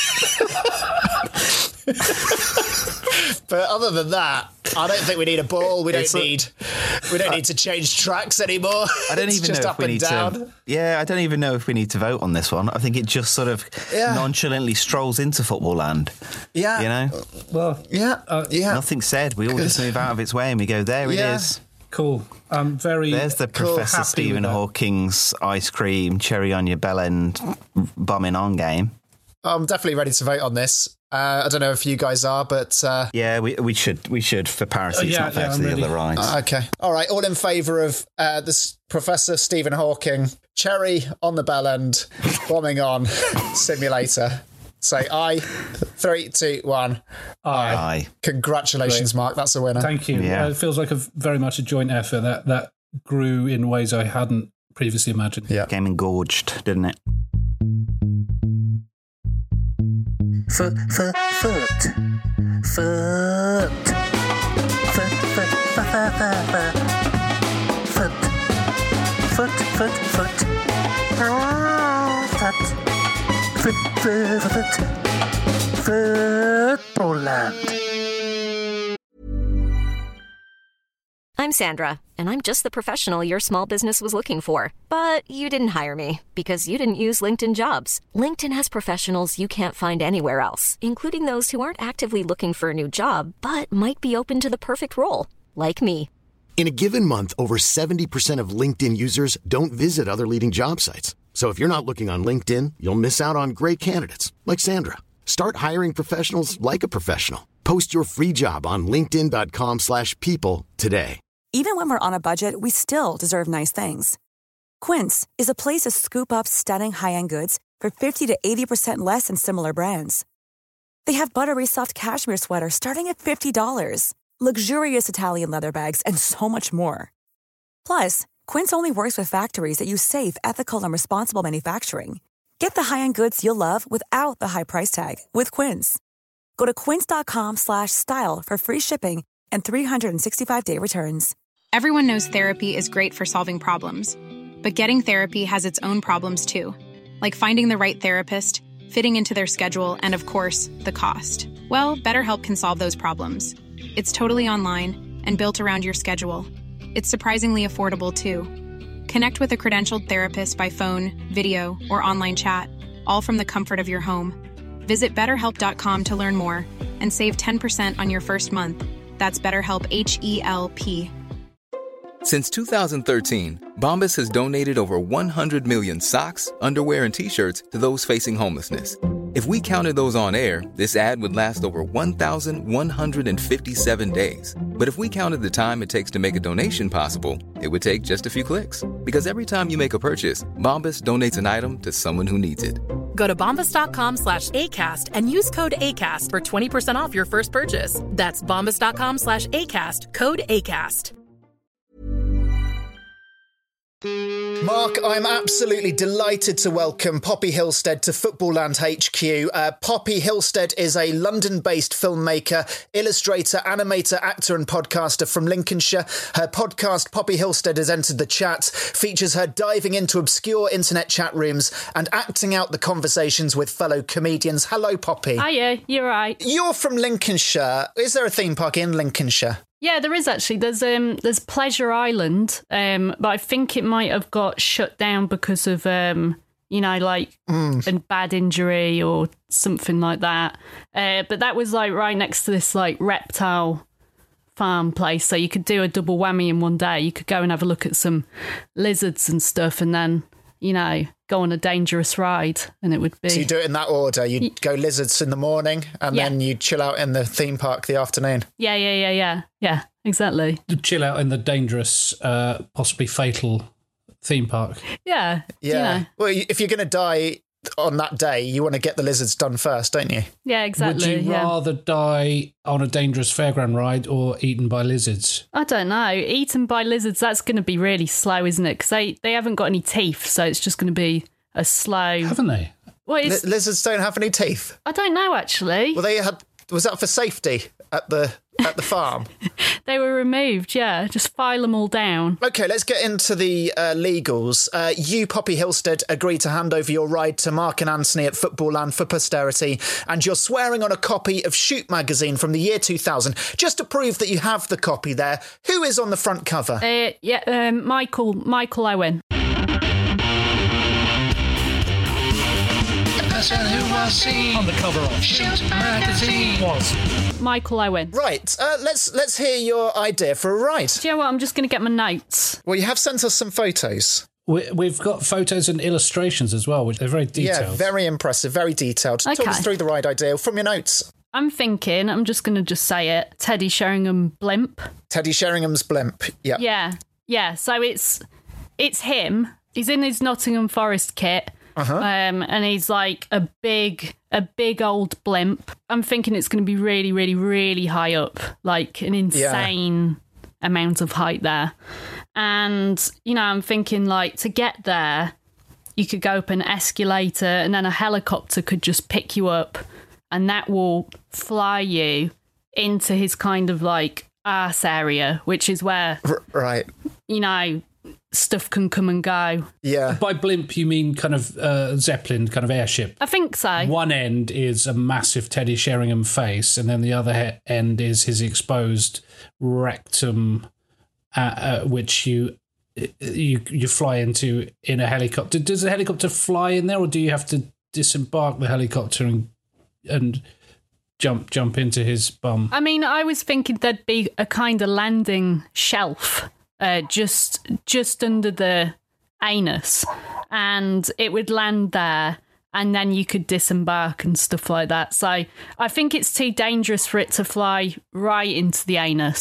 Speaker 4: But other than that, I don't think we need a ball. We don't it's need a, we don't need to change tracks anymore.
Speaker 6: I don't
Speaker 4: it's
Speaker 6: even
Speaker 4: just
Speaker 6: know
Speaker 4: up
Speaker 6: if we
Speaker 4: and
Speaker 6: need
Speaker 4: down.
Speaker 6: to. Yeah, I don't even know if we need to vote on this one. I think it just sort of yeah. nonchalantly strolls into football land.
Speaker 4: Yeah,
Speaker 6: you know.
Speaker 5: Well,
Speaker 4: yeah, uh, yeah.
Speaker 6: Nothing said. We all just move out of its way and we go, there
Speaker 4: yeah.
Speaker 6: it is.
Speaker 5: Cool. I'm very.
Speaker 6: There's the
Speaker 5: cool,
Speaker 6: Professor Stephen Hawking's ice cream, cherry on your bell end, bumming on game.
Speaker 4: I'm definitely ready to vote on this. Uh, I don't know if you guys are, but uh,
Speaker 6: yeah, we we should we should for Paris. It's uh, yeah, not fair yeah, to the ready. other rides.
Speaker 4: Uh, okay, all right. All in favour of uh, this Professor Stephen Hawking cherry on the bell end, bombing on simulator. Say aye. Three, two, one.
Speaker 5: Aye.
Speaker 6: Aye.
Speaker 4: Congratulations, Great. Mark. That's a winner.
Speaker 5: Thank you. Yeah. Uh, it feels like a very much a joint effort that that grew in ways I hadn't previously imagined.
Speaker 6: Yeah. Came engorged, didn't it?
Speaker 8: Foot, foot, foot, foot, foot, foot, foot, foot, foot, foot, foot, foot. Foot, foot, foot, football land.
Speaker 1: I'm Sandra, and I'm just the professional your small business was looking for. But you didn't hire me because you didn't use LinkedIn Jobs. LinkedIn has professionals you can't find anywhere else, including those who aren't actively looking for a new job, but might be open to the perfect role, like me.
Speaker 2: In a given month, over seventy percent of LinkedIn users don't visit other leading job sites. So if you're not looking on LinkedIn, you'll miss out on great candidates like Sandra. Start hiring professionals like a professional. Post your free job on linkedin dot com slash people today.
Speaker 3: Even when we're on a budget, we still deserve nice things. Quince is a place to scoop up stunning high-end goods for fifty to eighty percent less than similar brands. They have buttery soft cashmere sweaters starting at fifty dollars, luxurious Italian leather bags, and so much more. Plus, Quince only works with factories that use safe, ethical, and responsible manufacturing. Get the high-end goods you'll love without the high price tag with Quince. Go to quince.com slash style for free shipping and three sixty-five day returns.
Speaker 9: Everyone knows therapy is great for solving problems, but getting therapy has its own problems too, like finding the right therapist, fitting into their schedule, and of course, the cost. Well, BetterHelp can solve those problems. It's totally online and built around your schedule. It's surprisingly affordable too. Connect with a credentialed therapist by phone, video, or online chat, all from the comfort of your home. Visit better help dot com to learn more and save ten percent on your first month. That's BetterHelp, H E L P.
Speaker 10: Since two thousand thirteen, Bombas has donated over one hundred million socks, underwear, and T-shirts to those facing homelessness. If we counted those on air, this ad would last over one thousand one hundred fifty-seven days. But if we counted the time it takes to make a donation possible, it would take just a few clicks. Because every time you make a purchase, Bombas donates an item to someone who needs it.
Speaker 11: Go to bombas.com slash ACAST and use code ACAST for twenty percent off your first purchase. That's bombas.com slash ACAST, code ACAST.
Speaker 4: Mark, I'm absolutely delighted to welcome Poppy Hillstead to Footballland H Q. Uh, Poppy Hillstead is a London-based filmmaker, illustrator, animator, actor and podcaster from Lincolnshire. Her podcast, Poppy Hillstead Has Entered the Chat, features her diving into obscure internet chat rooms and acting out the conversations with fellow comedians. Hello, Poppy.
Speaker 12: Hiya, you're right.
Speaker 4: You're from Lincolnshire. Is there a theme park in Lincolnshire?
Speaker 12: Yeah, there is actually. There's um, there's Pleasure Island, um, but I think it might have got shut down because of um, you know, like mm. a bad injury or something like that. Uh, but that was like right next to this like reptile farm place, so you could do a double whammy in one day. You could go and have a look at some lizards and stuff, and then you know go on a dangerous ride, and it would be. So
Speaker 4: you do it in that order. You'd y- go lizards in the morning, and yeah. then you'd chill out in the theme park the afternoon.
Speaker 12: Yeah, yeah, yeah, yeah, yeah. Exactly.
Speaker 5: Chill out in the dangerous, uh, possibly fatal theme park.
Speaker 12: Yeah.
Speaker 4: Yeah.
Speaker 12: You know.
Speaker 4: Well, if you're going to die on that day, you want to get the lizards done first, don't you?
Speaker 12: Yeah, exactly.
Speaker 5: Would you
Speaker 12: yeah.
Speaker 5: rather die on a dangerous fairground ride or eaten by lizards?
Speaker 12: I don't know. Eaten by lizards, that's going to be really slow, isn't it? Because they, they haven't got any teeth, so it's just going to be a slow...
Speaker 5: Haven't they?
Speaker 12: Well, it's...
Speaker 4: Li- lizards don't have any teeth?
Speaker 12: I don't know, actually.
Speaker 4: Well, they had... Was that for safety at the at the farm?
Speaker 12: They were removed, yeah. Just file them all down.
Speaker 4: OK, let's get into the uh, legals. Uh, you, Poppy Hillstead, agreed to hand over your ride to Mark and Anthony at Footballland for posterity, and you're swearing on a copy of Shoot magazine from the year two thousand. Just to prove that you have the copy there, who is on the front cover?
Speaker 12: Uh, yeah, um, Michael, Michael Owen.
Speaker 7: Who was seen on the cover of Shoot magazine was
Speaker 12: Michael Owen.
Speaker 4: Right, uh, let's let's hear your idea for a ride.
Speaker 12: Do you know what? I'm just going to get my notes.
Speaker 4: Well, you have sent us some photos.
Speaker 5: We, we've got photos and illustrations as well, which they're very detailed.
Speaker 4: Yeah, very impressive, very detailed.
Speaker 12: Okay.
Speaker 4: Talk us through the ride idea from your notes.
Speaker 12: I'm thinking, I'm just going to just say it, Teddy Sheringham Blimp.
Speaker 4: Teddy Sheringham's Blimp, yeah.
Speaker 12: Yeah, yeah, so it's it's him. He's in his Nottingham Forest kit. Uh-huh. Um, and he's like a big, a big old blimp. I'm thinking it's going to be really, really, really high up, like an insane yeah. amount of height there. And, you know, I'm thinking like to get there, you could go up an escalator and then a helicopter could just pick you up and that will fly you into his kind of like arse area, which is where,
Speaker 4: R- right,
Speaker 12: you know, stuff can come and go.
Speaker 4: Yeah.
Speaker 5: By blimp, you mean kind of uh, Zeppelin, kind of airship?
Speaker 12: I think so.
Speaker 5: One end is a massive Teddy Sheringham face, and then the other he- end is his exposed rectum, uh, uh, which you you you fly into in a helicopter. Does the helicopter fly in there, or do you have to disembark the helicopter and and jump jump into his bum?
Speaker 12: I mean, I was thinking there'd be a kind of landing shelf. Uh, just just under the anus, and it would land there, and then you could disembark and stuff like that. So I think it's too dangerous for it to fly right into the anus.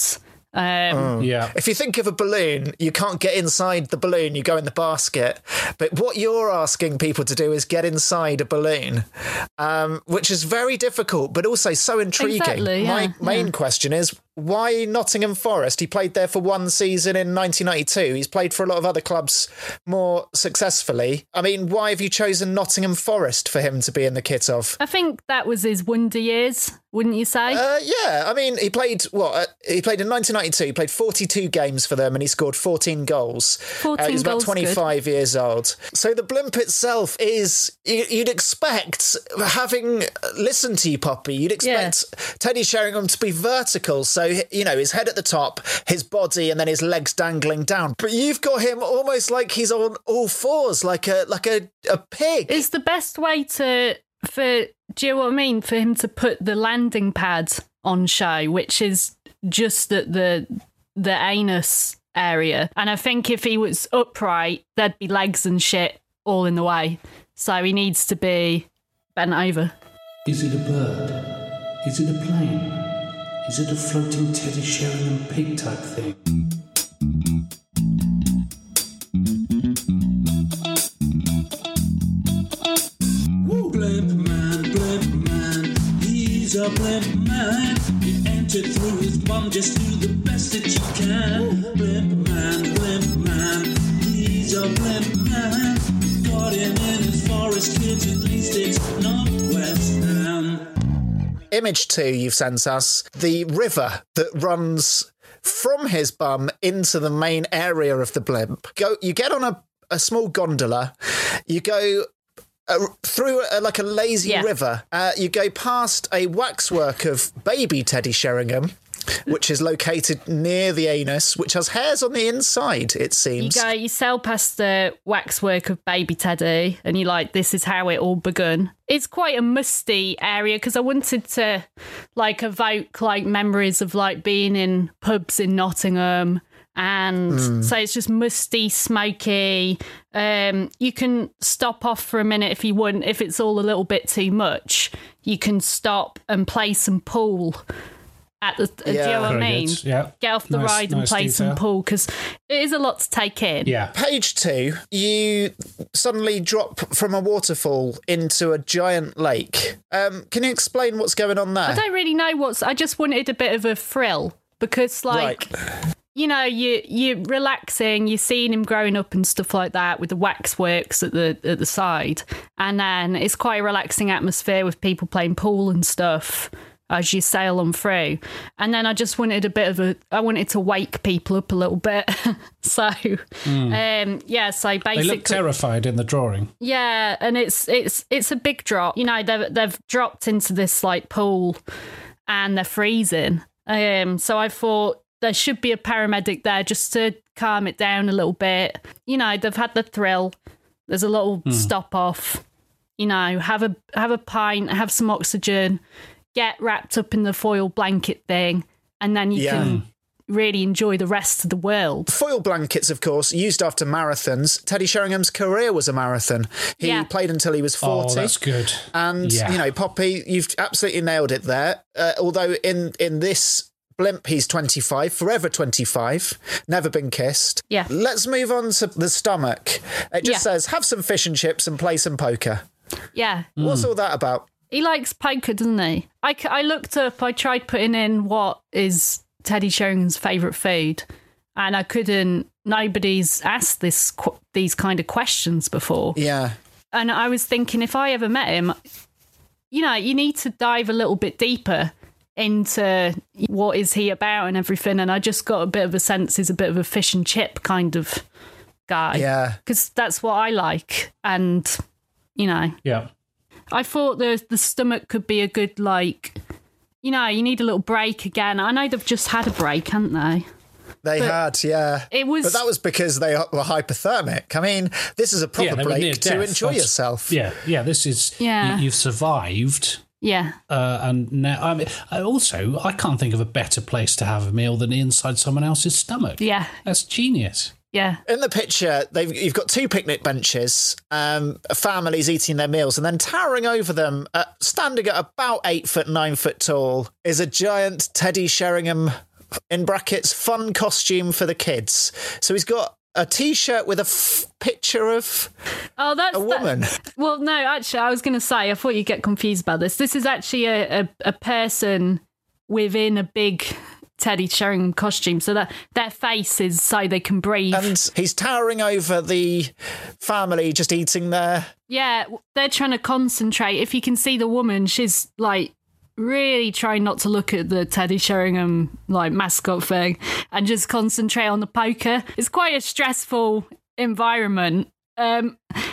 Speaker 12: Um,
Speaker 5: Yeah.
Speaker 4: If you think of a balloon, you can't get inside the balloon, you go in the basket. But what you're asking people to do is get inside a balloon, um, which is very difficult, but also so intriguing.
Speaker 12: Exactly, yeah,
Speaker 4: My main
Speaker 12: yeah.
Speaker 4: question is, why Nottingham Forest? He played there for one season in nineteen ninety-two. He's played for a lot of other clubs more successfully. I mean, why have you chosen Nottingham Forest for him to be in the kit of?
Speaker 12: I think that was his wonder years, wouldn't you say?
Speaker 4: Uh, yeah, I mean, he played what? Uh, he played in nineteen ninety-two. He played forty-two games for them, and he scored fourteen goals.
Speaker 12: fourteen
Speaker 4: uh, he's about
Speaker 12: goals,
Speaker 4: twenty-five good. Years old. So the blimp itself is, you, you'd expect, having listened to you, Poppy, you'd expect yeah. Teddy Sheringham to be vertical. So, you know, his head at the top, his body, and then his legs dangling down. But you've got him almost like he's on all fours, like a like a, a pig.
Speaker 12: It's the best way to, for, do you know what I mean? For him to put the landing pad on show, which is just at the the anus area. And I think if he was upright, there'd be legs and shit all in the way. So he needs to be bent over.
Speaker 13: Is it a bird? Is it a plane? Is it a floating Teddy Sheringham pig type thing? Woo! Blimp man, blimp man, he's a blimp man. You enter through his bum, just do the best that you can. Blimp man, blimp man, he's a blimp man. Got him in his forest kids, at least it's not West Ham.
Speaker 4: Image two you've sent us, the river that runs from his bum into the main area of the blimp. Go, you get on a, a small gondola, you go uh, through a, like a lazy
Speaker 12: yeah.
Speaker 4: river, uh, you go past a waxwork of baby Teddy Sheringham, which is located near the anus, which has hairs on the inside, it seems.
Speaker 12: You go, you sail past the waxwork of baby Teddy, and you're like, this is how it all begun. It's quite a musty area, because I wanted to, like, evoke, like, memories of, like, being in pubs in Nottingham, and mm. so it's just musty, smoky. Um, you can stop off for a minute if you want, if it's all a little bit too much. You can stop and play some pool. At the, yeah. Do you know what I mean?
Speaker 5: Yeah.
Speaker 12: Get off the
Speaker 5: nice,
Speaker 12: ride and
Speaker 5: nice
Speaker 12: play
Speaker 5: detail.
Speaker 12: some pool, because it is a lot to take in.
Speaker 5: Yeah.
Speaker 4: Page two, you suddenly drop from a waterfall into a giant lake. Um, can you explain what's going on there?
Speaker 12: I don't really know what's... I just wanted a bit of a thrill, because, like...
Speaker 4: Right.
Speaker 12: You know, you, you're relaxing, you're seeing him growing up and stuff like that with the waxworks at the at the side. And then it's quite a relaxing atmosphere with people playing pool and stuff as you sail on through. And then I just wanted a bit of a... I wanted to wake people up a little bit. so, mm. um, yeah, so basically...
Speaker 5: They look terrified in the drawing.
Speaker 12: Yeah, and it's it's it's a big drop. You know, they've, they've dropped into this, like, pool and they're freezing. Um, so I thought... There should be a paramedic there just to calm it down a little bit. You know, they've had the thrill. There's a little mm. stop off. You know, have a have a pint, have some oxygen, get wrapped up in the foil blanket thing, and then you
Speaker 4: yeah.
Speaker 12: can really enjoy the rest of the world.
Speaker 4: Foil blankets, of course, used after marathons. Teddy Sheringham's career was a marathon. He yeah. played until he was forty.
Speaker 5: Oh, that's good.
Speaker 4: And, yeah. you know, Poppy, you've absolutely nailed it there. Uh, although in, in this... blimp, he's twenty-five, forever twenty-five, never been kissed.
Speaker 12: Yeah.
Speaker 4: Let's move on to the stomach. It just
Speaker 12: yeah.
Speaker 4: says, have some fish and chips and play some poker.
Speaker 12: Yeah.
Speaker 4: Mm. What's all that about?
Speaker 12: He likes poker, doesn't he? I, I looked up, I tried putting in what is Teddy Sheringham's favourite food, and I couldn't, nobody's asked this these kind of questions before.
Speaker 4: Yeah.
Speaker 12: And I was thinking, if I ever met him, you know, you need to dive a little bit deeper into what is he about and everything, and I just got a bit of a sense he's a bit of a fish and chip kind of guy.
Speaker 4: Yeah.
Speaker 12: Because that's what I like, and, you know.
Speaker 5: Yeah.
Speaker 12: I thought the the stomach could be a good, like, you know, you need a little break again. I know they've just had a break, haven't they?
Speaker 4: They but had, yeah.
Speaker 12: It was,
Speaker 4: but that was because they were hypothermic. I mean, this is a proper
Speaker 5: yeah,
Speaker 4: break to
Speaker 5: death.
Speaker 4: enjoy
Speaker 5: That's,
Speaker 4: yourself.
Speaker 5: Yeah, yeah, this is,
Speaker 12: yeah.
Speaker 5: you, you've survived...
Speaker 12: Yeah.
Speaker 5: Uh, and now, I mean, also, I can't think of a better place to have a meal than inside someone else's stomach.
Speaker 12: Yeah.
Speaker 5: That's genius.
Speaker 12: Yeah.
Speaker 4: In the picture, they've you've got two picnic benches, um, families eating their meals, and then towering over them, uh, standing at about eight foot, nine foot tall, is a giant Teddy Sheringham in brackets, fun costume for the kids. So he's got a T-shirt with a f- picture of
Speaker 12: oh, that's
Speaker 4: a woman.
Speaker 12: That, well, no, actually, I was going to say, I thought you'd get confused about this. This is actually a, a, a person within a big Teddy Sheringham costume, so that their face is so they can breathe.
Speaker 4: And he's towering over the family, just eating their...
Speaker 12: Yeah, they're trying to concentrate. If you can see the woman, she's like really trying not to look at the Teddy Sheringham like mascot thing and just concentrate on the poker. It's quite a stressful environment. Um,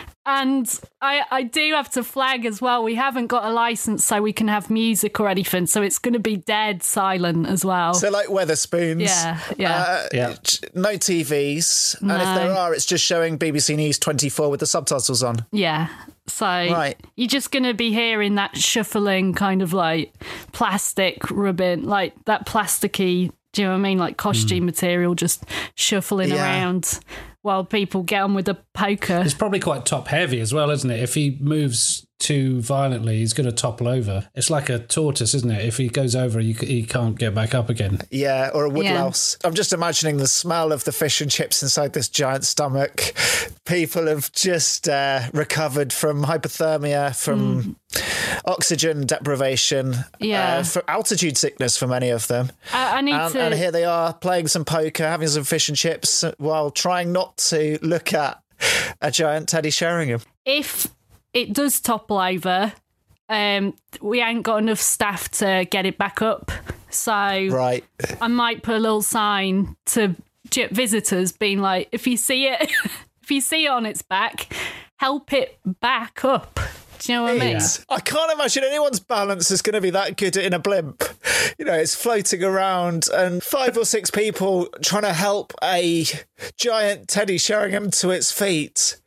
Speaker 12: and I, I do have to flag as well, we haven't got a license so we can have music or anything, so it's going to be dead silent as well.
Speaker 4: So like Weatherspoons.
Speaker 12: Yeah, yeah.
Speaker 4: Uh,
Speaker 5: yeah.
Speaker 4: No T Vs.
Speaker 12: No.
Speaker 4: And if there are, it's just showing B B C News twenty-four with the subtitles on.
Speaker 12: Yeah. So
Speaker 4: right.
Speaker 12: You're just going to be hearing that shuffling kind of like plastic rubbing, like that plasticky, do you know what I mean? Like costume mm. material just shuffling yeah. around while people get on with the poker.
Speaker 5: It's probably quite top heavy as well, isn't it? If he moves too violently, he's going to topple over. It's like a tortoise, isn't it? If he goes over, he, he can't get back up again.
Speaker 4: Yeah, or a woodlouse.
Speaker 12: Yeah.
Speaker 4: I'm just imagining the smell of the fish and chips inside this giant stomach. People have just uh, recovered from hypothermia, from mm. oxygen deprivation,
Speaker 12: yeah.
Speaker 4: uh, for altitude sickness for many of them.
Speaker 12: I, I need
Speaker 4: and,
Speaker 12: to...
Speaker 4: and here they are playing some poker, having some fish and chips while trying not to look at a giant Teddy Sheringham.
Speaker 12: If it does topple over, um, we ain't got enough staff to get it back up. So
Speaker 4: right.
Speaker 12: I might put a little sign to visitors being like, if you see it, if you see it on its back, help it back up. Do you know what I mean?
Speaker 4: I can't imagine anyone's balance is going to be that good in a blimp. You know, it's floating around and five or six people trying to help a giant Teddy Sheringham to its feet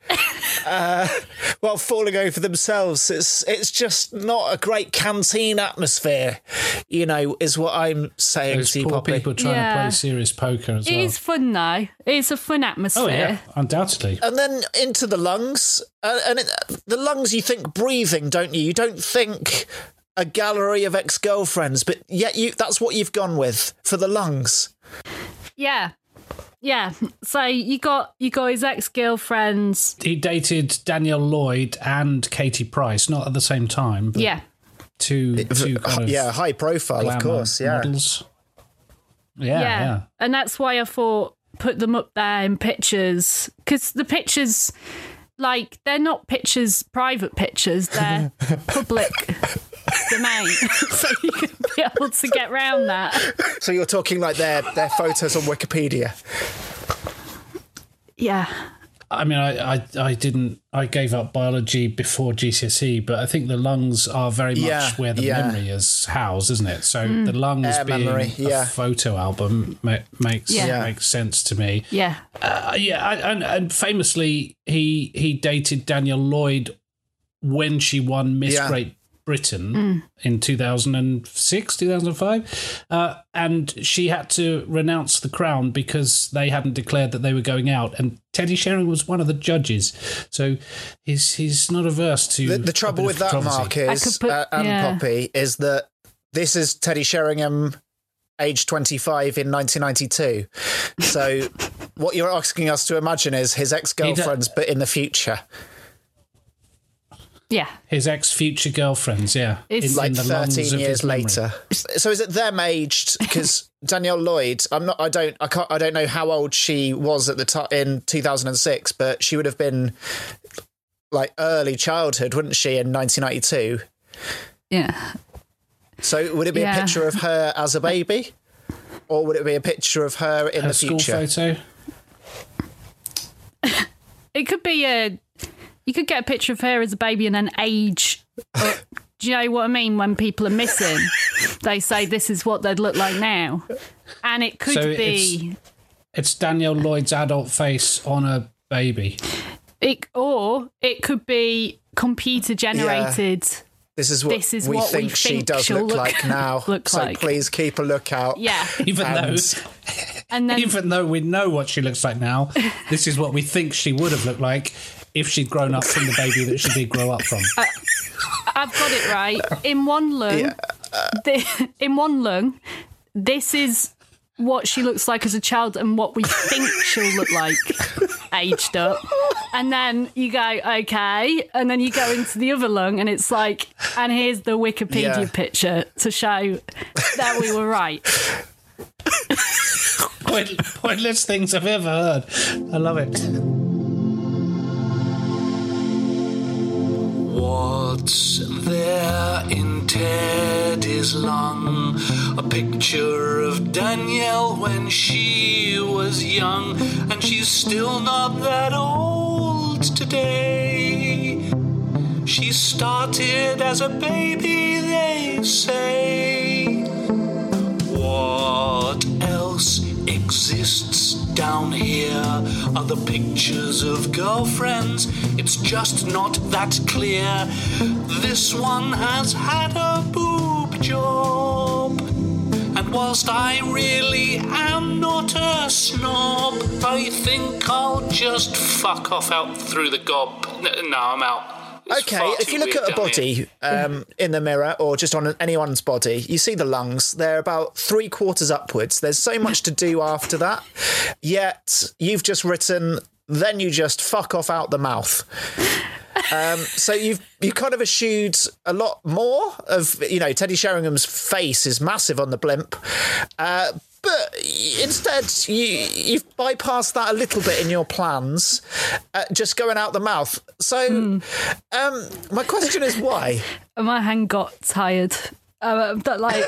Speaker 4: uh, while falling over themselves. It's it's just not a great canteen atmosphere, you know, is what I'm saying.
Speaker 5: Those
Speaker 4: to you,
Speaker 5: poor
Speaker 4: Poppy.
Speaker 5: people trying
Speaker 12: Yeah.
Speaker 5: to play serious poker as
Speaker 12: It
Speaker 5: well.
Speaker 12: is fun though. It's a fun atmosphere.
Speaker 5: Oh yeah, undoubtedly.
Speaker 4: And then into the lungs. Uh, and it, the lungs, you think breathing, don't you? You don't think a gallery of ex-girlfriends, but yet you that's what you've gone with for the lungs.
Speaker 12: Yeah. Yeah. So you got you got his ex-girlfriends.
Speaker 5: He dated Danielle Lloyd and Katie Price, not at the same time. But
Speaker 12: Yeah.
Speaker 5: Two, two kind of
Speaker 4: yeah, high profile, of
Speaker 5: glamour
Speaker 4: course, yeah.
Speaker 5: models. Yeah,
Speaker 12: yeah.
Speaker 5: yeah.
Speaker 12: And that's why I thought put them up there in pictures, because the pictures, like, they're not pictures, private pictures, they're public domain. So you can be able to get around that.
Speaker 4: So you're talking like their their photos on Wikipedia.
Speaker 12: Yeah.
Speaker 5: I mean, I, I, I didn't. I gave up biology before G C S E, but I think the lungs are very much
Speaker 4: Yeah,
Speaker 5: where the
Speaker 4: yeah.
Speaker 5: memory is housed, isn't it? So the lungs
Speaker 4: Air
Speaker 5: being
Speaker 4: memory, yeah.
Speaker 5: a photo album ma- makes
Speaker 12: Yeah.
Speaker 5: makes sense to me.
Speaker 12: Yeah.
Speaker 5: Uh, yeah, I, and, and famously, he he dated Danielle Lloyd when she won Miss
Speaker 4: Yeah.
Speaker 5: Great Britain in two thousand six, two thousand five, uh, and she had to renounce the crown because they hadn't declared that they were going out, and Teddy Sheringham was one of the judges, so he's he's not averse to
Speaker 4: The, the
Speaker 5: a
Speaker 4: trouble
Speaker 5: bit
Speaker 4: with
Speaker 5: of
Speaker 4: that,
Speaker 5: controversy.
Speaker 4: Mark,
Speaker 12: I
Speaker 4: is,
Speaker 12: could put-
Speaker 4: uh, and
Speaker 12: yeah.
Speaker 4: Poppy, is that this is Teddy Sheringham, age twenty-five in nineteen ninety-two. So what you're asking us to imagine is his ex-girlfriends, but in the future.
Speaker 12: Yeah.
Speaker 5: His ex-future girlfriends, yeah.
Speaker 12: It's-
Speaker 4: Like
Speaker 5: the lungs
Speaker 4: thirteen
Speaker 5: of
Speaker 4: years
Speaker 5: his memory.
Speaker 4: later. So is it them aged? Because Danielle Lloyd, I'm not. I don't. I can't. I don't know how old she was at the time in two thousand six, but she would have been like early childhood, wouldn't she, in nineteen ninety-two?
Speaker 12: Yeah.
Speaker 4: So would it be
Speaker 12: Yeah.
Speaker 4: a picture of her as a baby, or would it be a picture of her in
Speaker 5: Her
Speaker 4: the
Speaker 5: school
Speaker 4: future?
Speaker 5: photo.
Speaker 12: It could be a. You could get a picture of her as a baby and then age. Or, do you know what I mean? When people are missing, they say this is what they'd look like now, and it could
Speaker 5: So
Speaker 12: be.
Speaker 5: It's Danielle Lloyd's adult face on a baby.
Speaker 12: It, or it could be computer generated.
Speaker 4: This is what
Speaker 12: This is
Speaker 4: we
Speaker 12: what we
Speaker 4: think she
Speaker 12: think
Speaker 4: does
Speaker 12: she'll
Speaker 4: look,
Speaker 12: look-
Speaker 4: like now.
Speaker 12: look
Speaker 4: so
Speaker 12: like.
Speaker 4: please keep a lookout.
Speaker 12: Yeah.
Speaker 5: Even
Speaker 4: And-
Speaker 5: though,
Speaker 12: And then
Speaker 5: even though we know what she looks like now, this is what we think she would have looked like if she'd grown up from the baby that she did grow up from.
Speaker 12: I've got it right. In one lung,
Speaker 4: Yeah.
Speaker 12: the, in one lung, this is what she looks like as a child and what we think she'll look like aged up. And then you go, okay. And then you go into the other lung and it's like, and here's the Wikipedia
Speaker 4: Yeah.
Speaker 12: picture to show that we were right.
Speaker 5: Point, pointless things I've ever heard. I love it.
Speaker 7: What's there in Teddy's lung? A picture of Danielle when she was young, and she's still not that old today. She started as a baby, they say. What else exists down here? Are the pictures of girlfriends? It's just not that clear. This one has had a boob job, and whilst I really am not a snob, I think I'll just fuck off out through the gob. N- No, I'm out. It's
Speaker 4: Okay,
Speaker 7: far
Speaker 4: if
Speaker 7: too
Speaker 4: you look
Speaker 7: weird
Speaker 4: at a
Speaker 7: down here.
Speaker 4: body um, in the mirror or just on anyone's body, you see the lungs. They're about three quarters upwards. There's so much to do after that. Yet you've just written, then you just fuck off out the mouth. Um, so you've you kind of eschewed a lot more of, you know, Teddy Sheringham's face is massive on the blimp. Uh, But instead, you, you've bypassed that a little bit in your plans, uh, just going out the mouth. So
Speaker 12: Mm.
Speaker 4: um, my question is why?
Speaker 12: My hand got tired. Um, but like,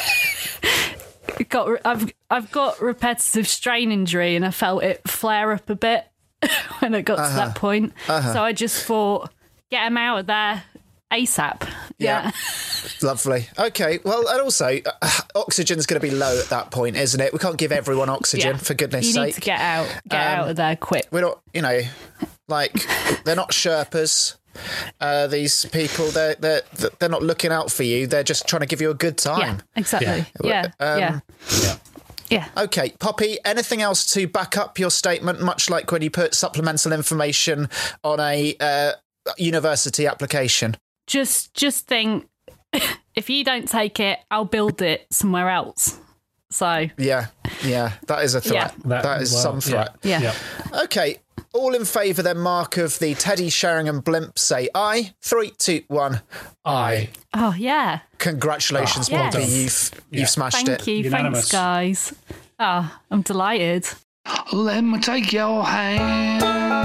Speaker 12: it got I've I've got repetitive strain injury, and I felt it flare up a bit when it got
Speaker 4: Uh-huh.
Speaker 12: to that point.
Speaker 4: Uh-huh.
Speaker 12: So I just thought, get him out of there ASAP. Yeah.
Speaker 4: Lovely. Okay. Well, and also, uh, oxygen's going to be low at that point, isn't it? We can't give everyone oxygen,
Speaker 12: Yeah.
Speaker 4: for goodness
Speaker 12: You
Speaker 4: sake.
Speaker 12: need to get out, get
Speaker 4: Um,
Speaker 12: out of there quick.
Speaker 4: We're not, you know, like, they're not Sherpas. Uh, these people, they're, they're, they're not looking out for you. They're just trying to give you a good time.
Speaker 12: Yeah, exactly. Yeah,
Speaker 4: Um,
Speaker 12: yeah.
Speaker 5: Yeah.
Speaker 12: Yeah.
Speaker 4: Okay, Poppy, anything else to back up your statement, much like when you put supplemental information on a uh, university application?
Speaker 12: Just, just think, if you don't take it, I'll build it somewhere else. So
Speaker 4: Yeah, yeah, that is a threat.
Speaker 12: Yeah.
Speaker 4: that, that is
Speaker 5: well,
Speaker 4: some threat.
Speaker 12: yeah.
Speaker 5: Yeah.
Speaker 4: Okay, all in favour then, Mark, of the Teddy Sheringham blimp, say aye. Three, two, one.
Speaker 5: Aye.
Speaker 12: Oh yeah.
Speaker 4: Congratulations,
Speaker 12: Oh,
Speaker 4: Poppy.
Speaker 12: yes.
Speaker 4: You've,
Speaker 5: Yeah.
Speaker 4: you've smashed
Speaker 12: Thank
Speaker 4: it.
Speaker 12: you.
Speaker 5: Unanimous.
Speaker 12: Thanks, guys. Oh, I'm delighted.
Speaker 13: Let me take your hand.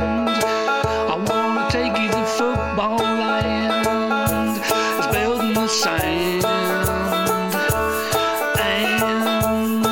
Speaker 13: I wanna take you to football land. It's built in the sand. And,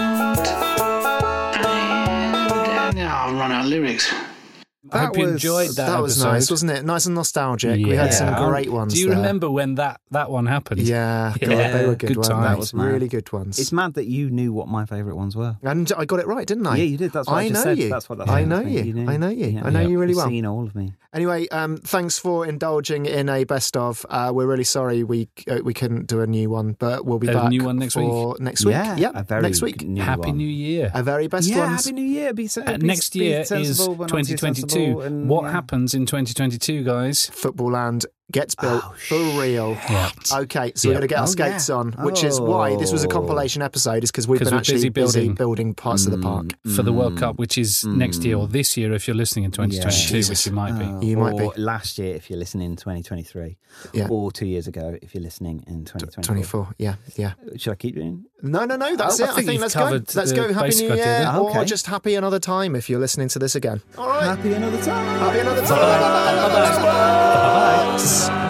Speaker 13: and, and I'll run out of lyrics.
Speaker 5: I hope you enjoyed that
Speaker 4: was
Speaker 5: episode.
Speaker 4: nice, wasn't it? Nice and nostalgic. We had some
Speaker 5: Yeah.
Speaker 4: great ones.
Speaker 5: Do you
Speaker 4: there.
Speaker 5: remember when that, that one happened?
Speaker 4: Yeah, God,
Speaker 5: Yeah.
Speaker 4: they were good,
Speaker 5: Good
Speaker 4: ones.
Speaker 5: times.
Speaker 4: That was
Speaker 14: mad.
Speaker 4: really good ones.
Speaker 14: It's mad that you knew what my favourite ones were.
Speaker 4: And I got it right, didn't I?
Speaker 14: Yeah, you did. That's what I, just
Speaker 4: know
Speaker 14: said.
Speaker 4: you.
Speaker 14: That's what that's
Speaker 4: I
Speaker 14: what
Speaker 4: know
Speaker 14: saying.
Speaker 4: you.
Speaker 14: knew.
Speaker 4: I know you.
Speaker 14: Yeah.
Speaker 4: I know you really
Speaker 14: You've
Speaker 4: well.
Speaker 14: seen all of me.
Speaker 4: Anyway, um, thanks for indulging in a best of. Uh, we're really sorry we uh, we couldn't do a new one, but we'll be
Speaker 5: A
Speaker 4: back
Speaker 5: new one next
Speaker 4: for
Speaker 5: week?
Speaker 4: Next week,
Speaker 14: Yeah,
Speaker 4: yep,
Speaker 14: a very
Speaker 4: next week.
Speaker 14: new
Speaker 5: Happy
Speaker 14: one.
Speaker 5: New Year.
Speaker 4: A very best
Speaker 14: Yeah,
Speaker 4: ones.
Speaker 14: Happy New Year. Be,
Speaker 5: Uh,
Speaker 14: be,
Speaker 5: next
Speaker 14: be
Speaker 5: year is
Speaker 14: sensible, but not too
Speaker 5: twenty twenty-two.
Speaker 14: sensible and,
Speaker 5: What
Speaker 14: yeah.
Speaker 5: happens in twenty twenty-two, guys?
Speaker 4: Football Land gets built
Speaker 14: Oh,
Speaker 4: for real. Okay, so we're
Speaker 5: Yeah.
Speaker 4: going to get our
Speaker 14: Oh,
Speaker 4: skates
Speaker 14: yeah.
Speaker 4: on, which is why this was a
Speaker 14: Oh.
Speaker 4: compilation episode, is because we've
Speaker 5: 'Cause
Speaker 4: been
Speaker 5: we're
Speaker 4: actually
Speaker 5: busy
Speaker 4: busy
Speaker 5: building.
Speaker 4: building parts of the park.
Speaker 5: For the World Cup, which is next year, or this year if you're listening in twenty twenty-two,
Speaker 4: Jesus.
Speaker 5: which you might be.
Speaker 14: Oh,
Speaker 4: You might
Speaker 14: or
Speaker 4: be.
Speaker 14: last year if you're listening in twenty twenty-three,
Speaker 4: Yeah.
Speaker 14: or two years ago if you're listening in twenty twenty-four.
Speaker 4: twenty-four, yeah, yeah.
Speaker 14: Should I keep doing?
Speaker 4: No, no, no, that's
Speaker 5: I
Speaker 4: it. I
Speaker 5: think
Speaker 4: think
Speaker 5: you've
Speaker 4: let's go.
Speaker 5: covered
Speaker 4: Let's
Speaker 5: the
Speaker 4: go. Happy
Speaker 5: basic
Speaker 4: New
Speaker 5: idea
Speaker 4: Year,
Speaker 5: there.
Speaker 4: or
Speaker 14: Okay.
Speaker 4: just happy another time if you're listening to this again. All right.
Speaker 14: Happy another time.
Speaker 4: Happy another time. Bye-bye.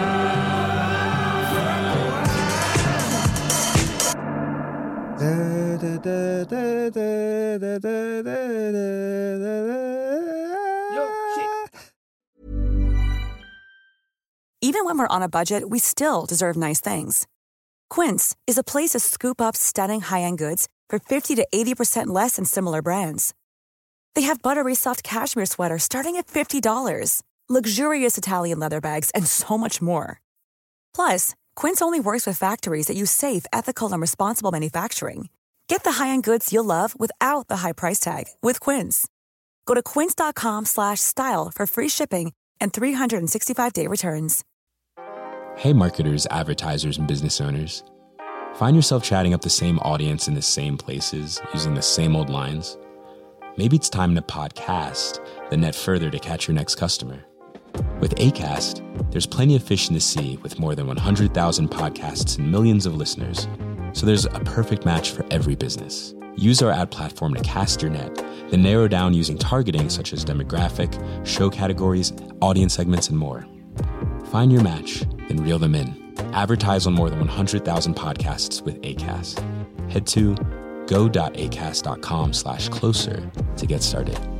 Speaker 3: Even when we're on a budget, we still deserve nice things. Quince is a place to scoop up stunning high-end goods for fifty to eighty percent less than similar brands. They have buttery soft cashmere sweaters starting at fifty dollars, luxurious Italian leather bags, and so much more. Plus, Quince only works with factories that use safe, ethical, and responsible manufacturing. Get the high-end goods you'll love without the high price tag with Quince. Go to quince.com slash style for free shipping and three sixty-five day returns.
Speaker 15: Hey marketers, advertisers, and business owners. Find yourself chatting up the same audience in the same places, using the same old lines? Maybe it's time to podcast, then net further to catch your next customer. With Acast, there's plenty of fish in the sea with more than one hundred thousand podcasts and millions of listeners. So there's a perfect match for every business. Use our ad platform to cast your net, then narrow down using targeting such as demographic, show categories, audience segments, and more. Find your match, then reel them in. Advertise on more than one hundred thousand podcasts with Acast. Head to go.acast.com slash closer to get started.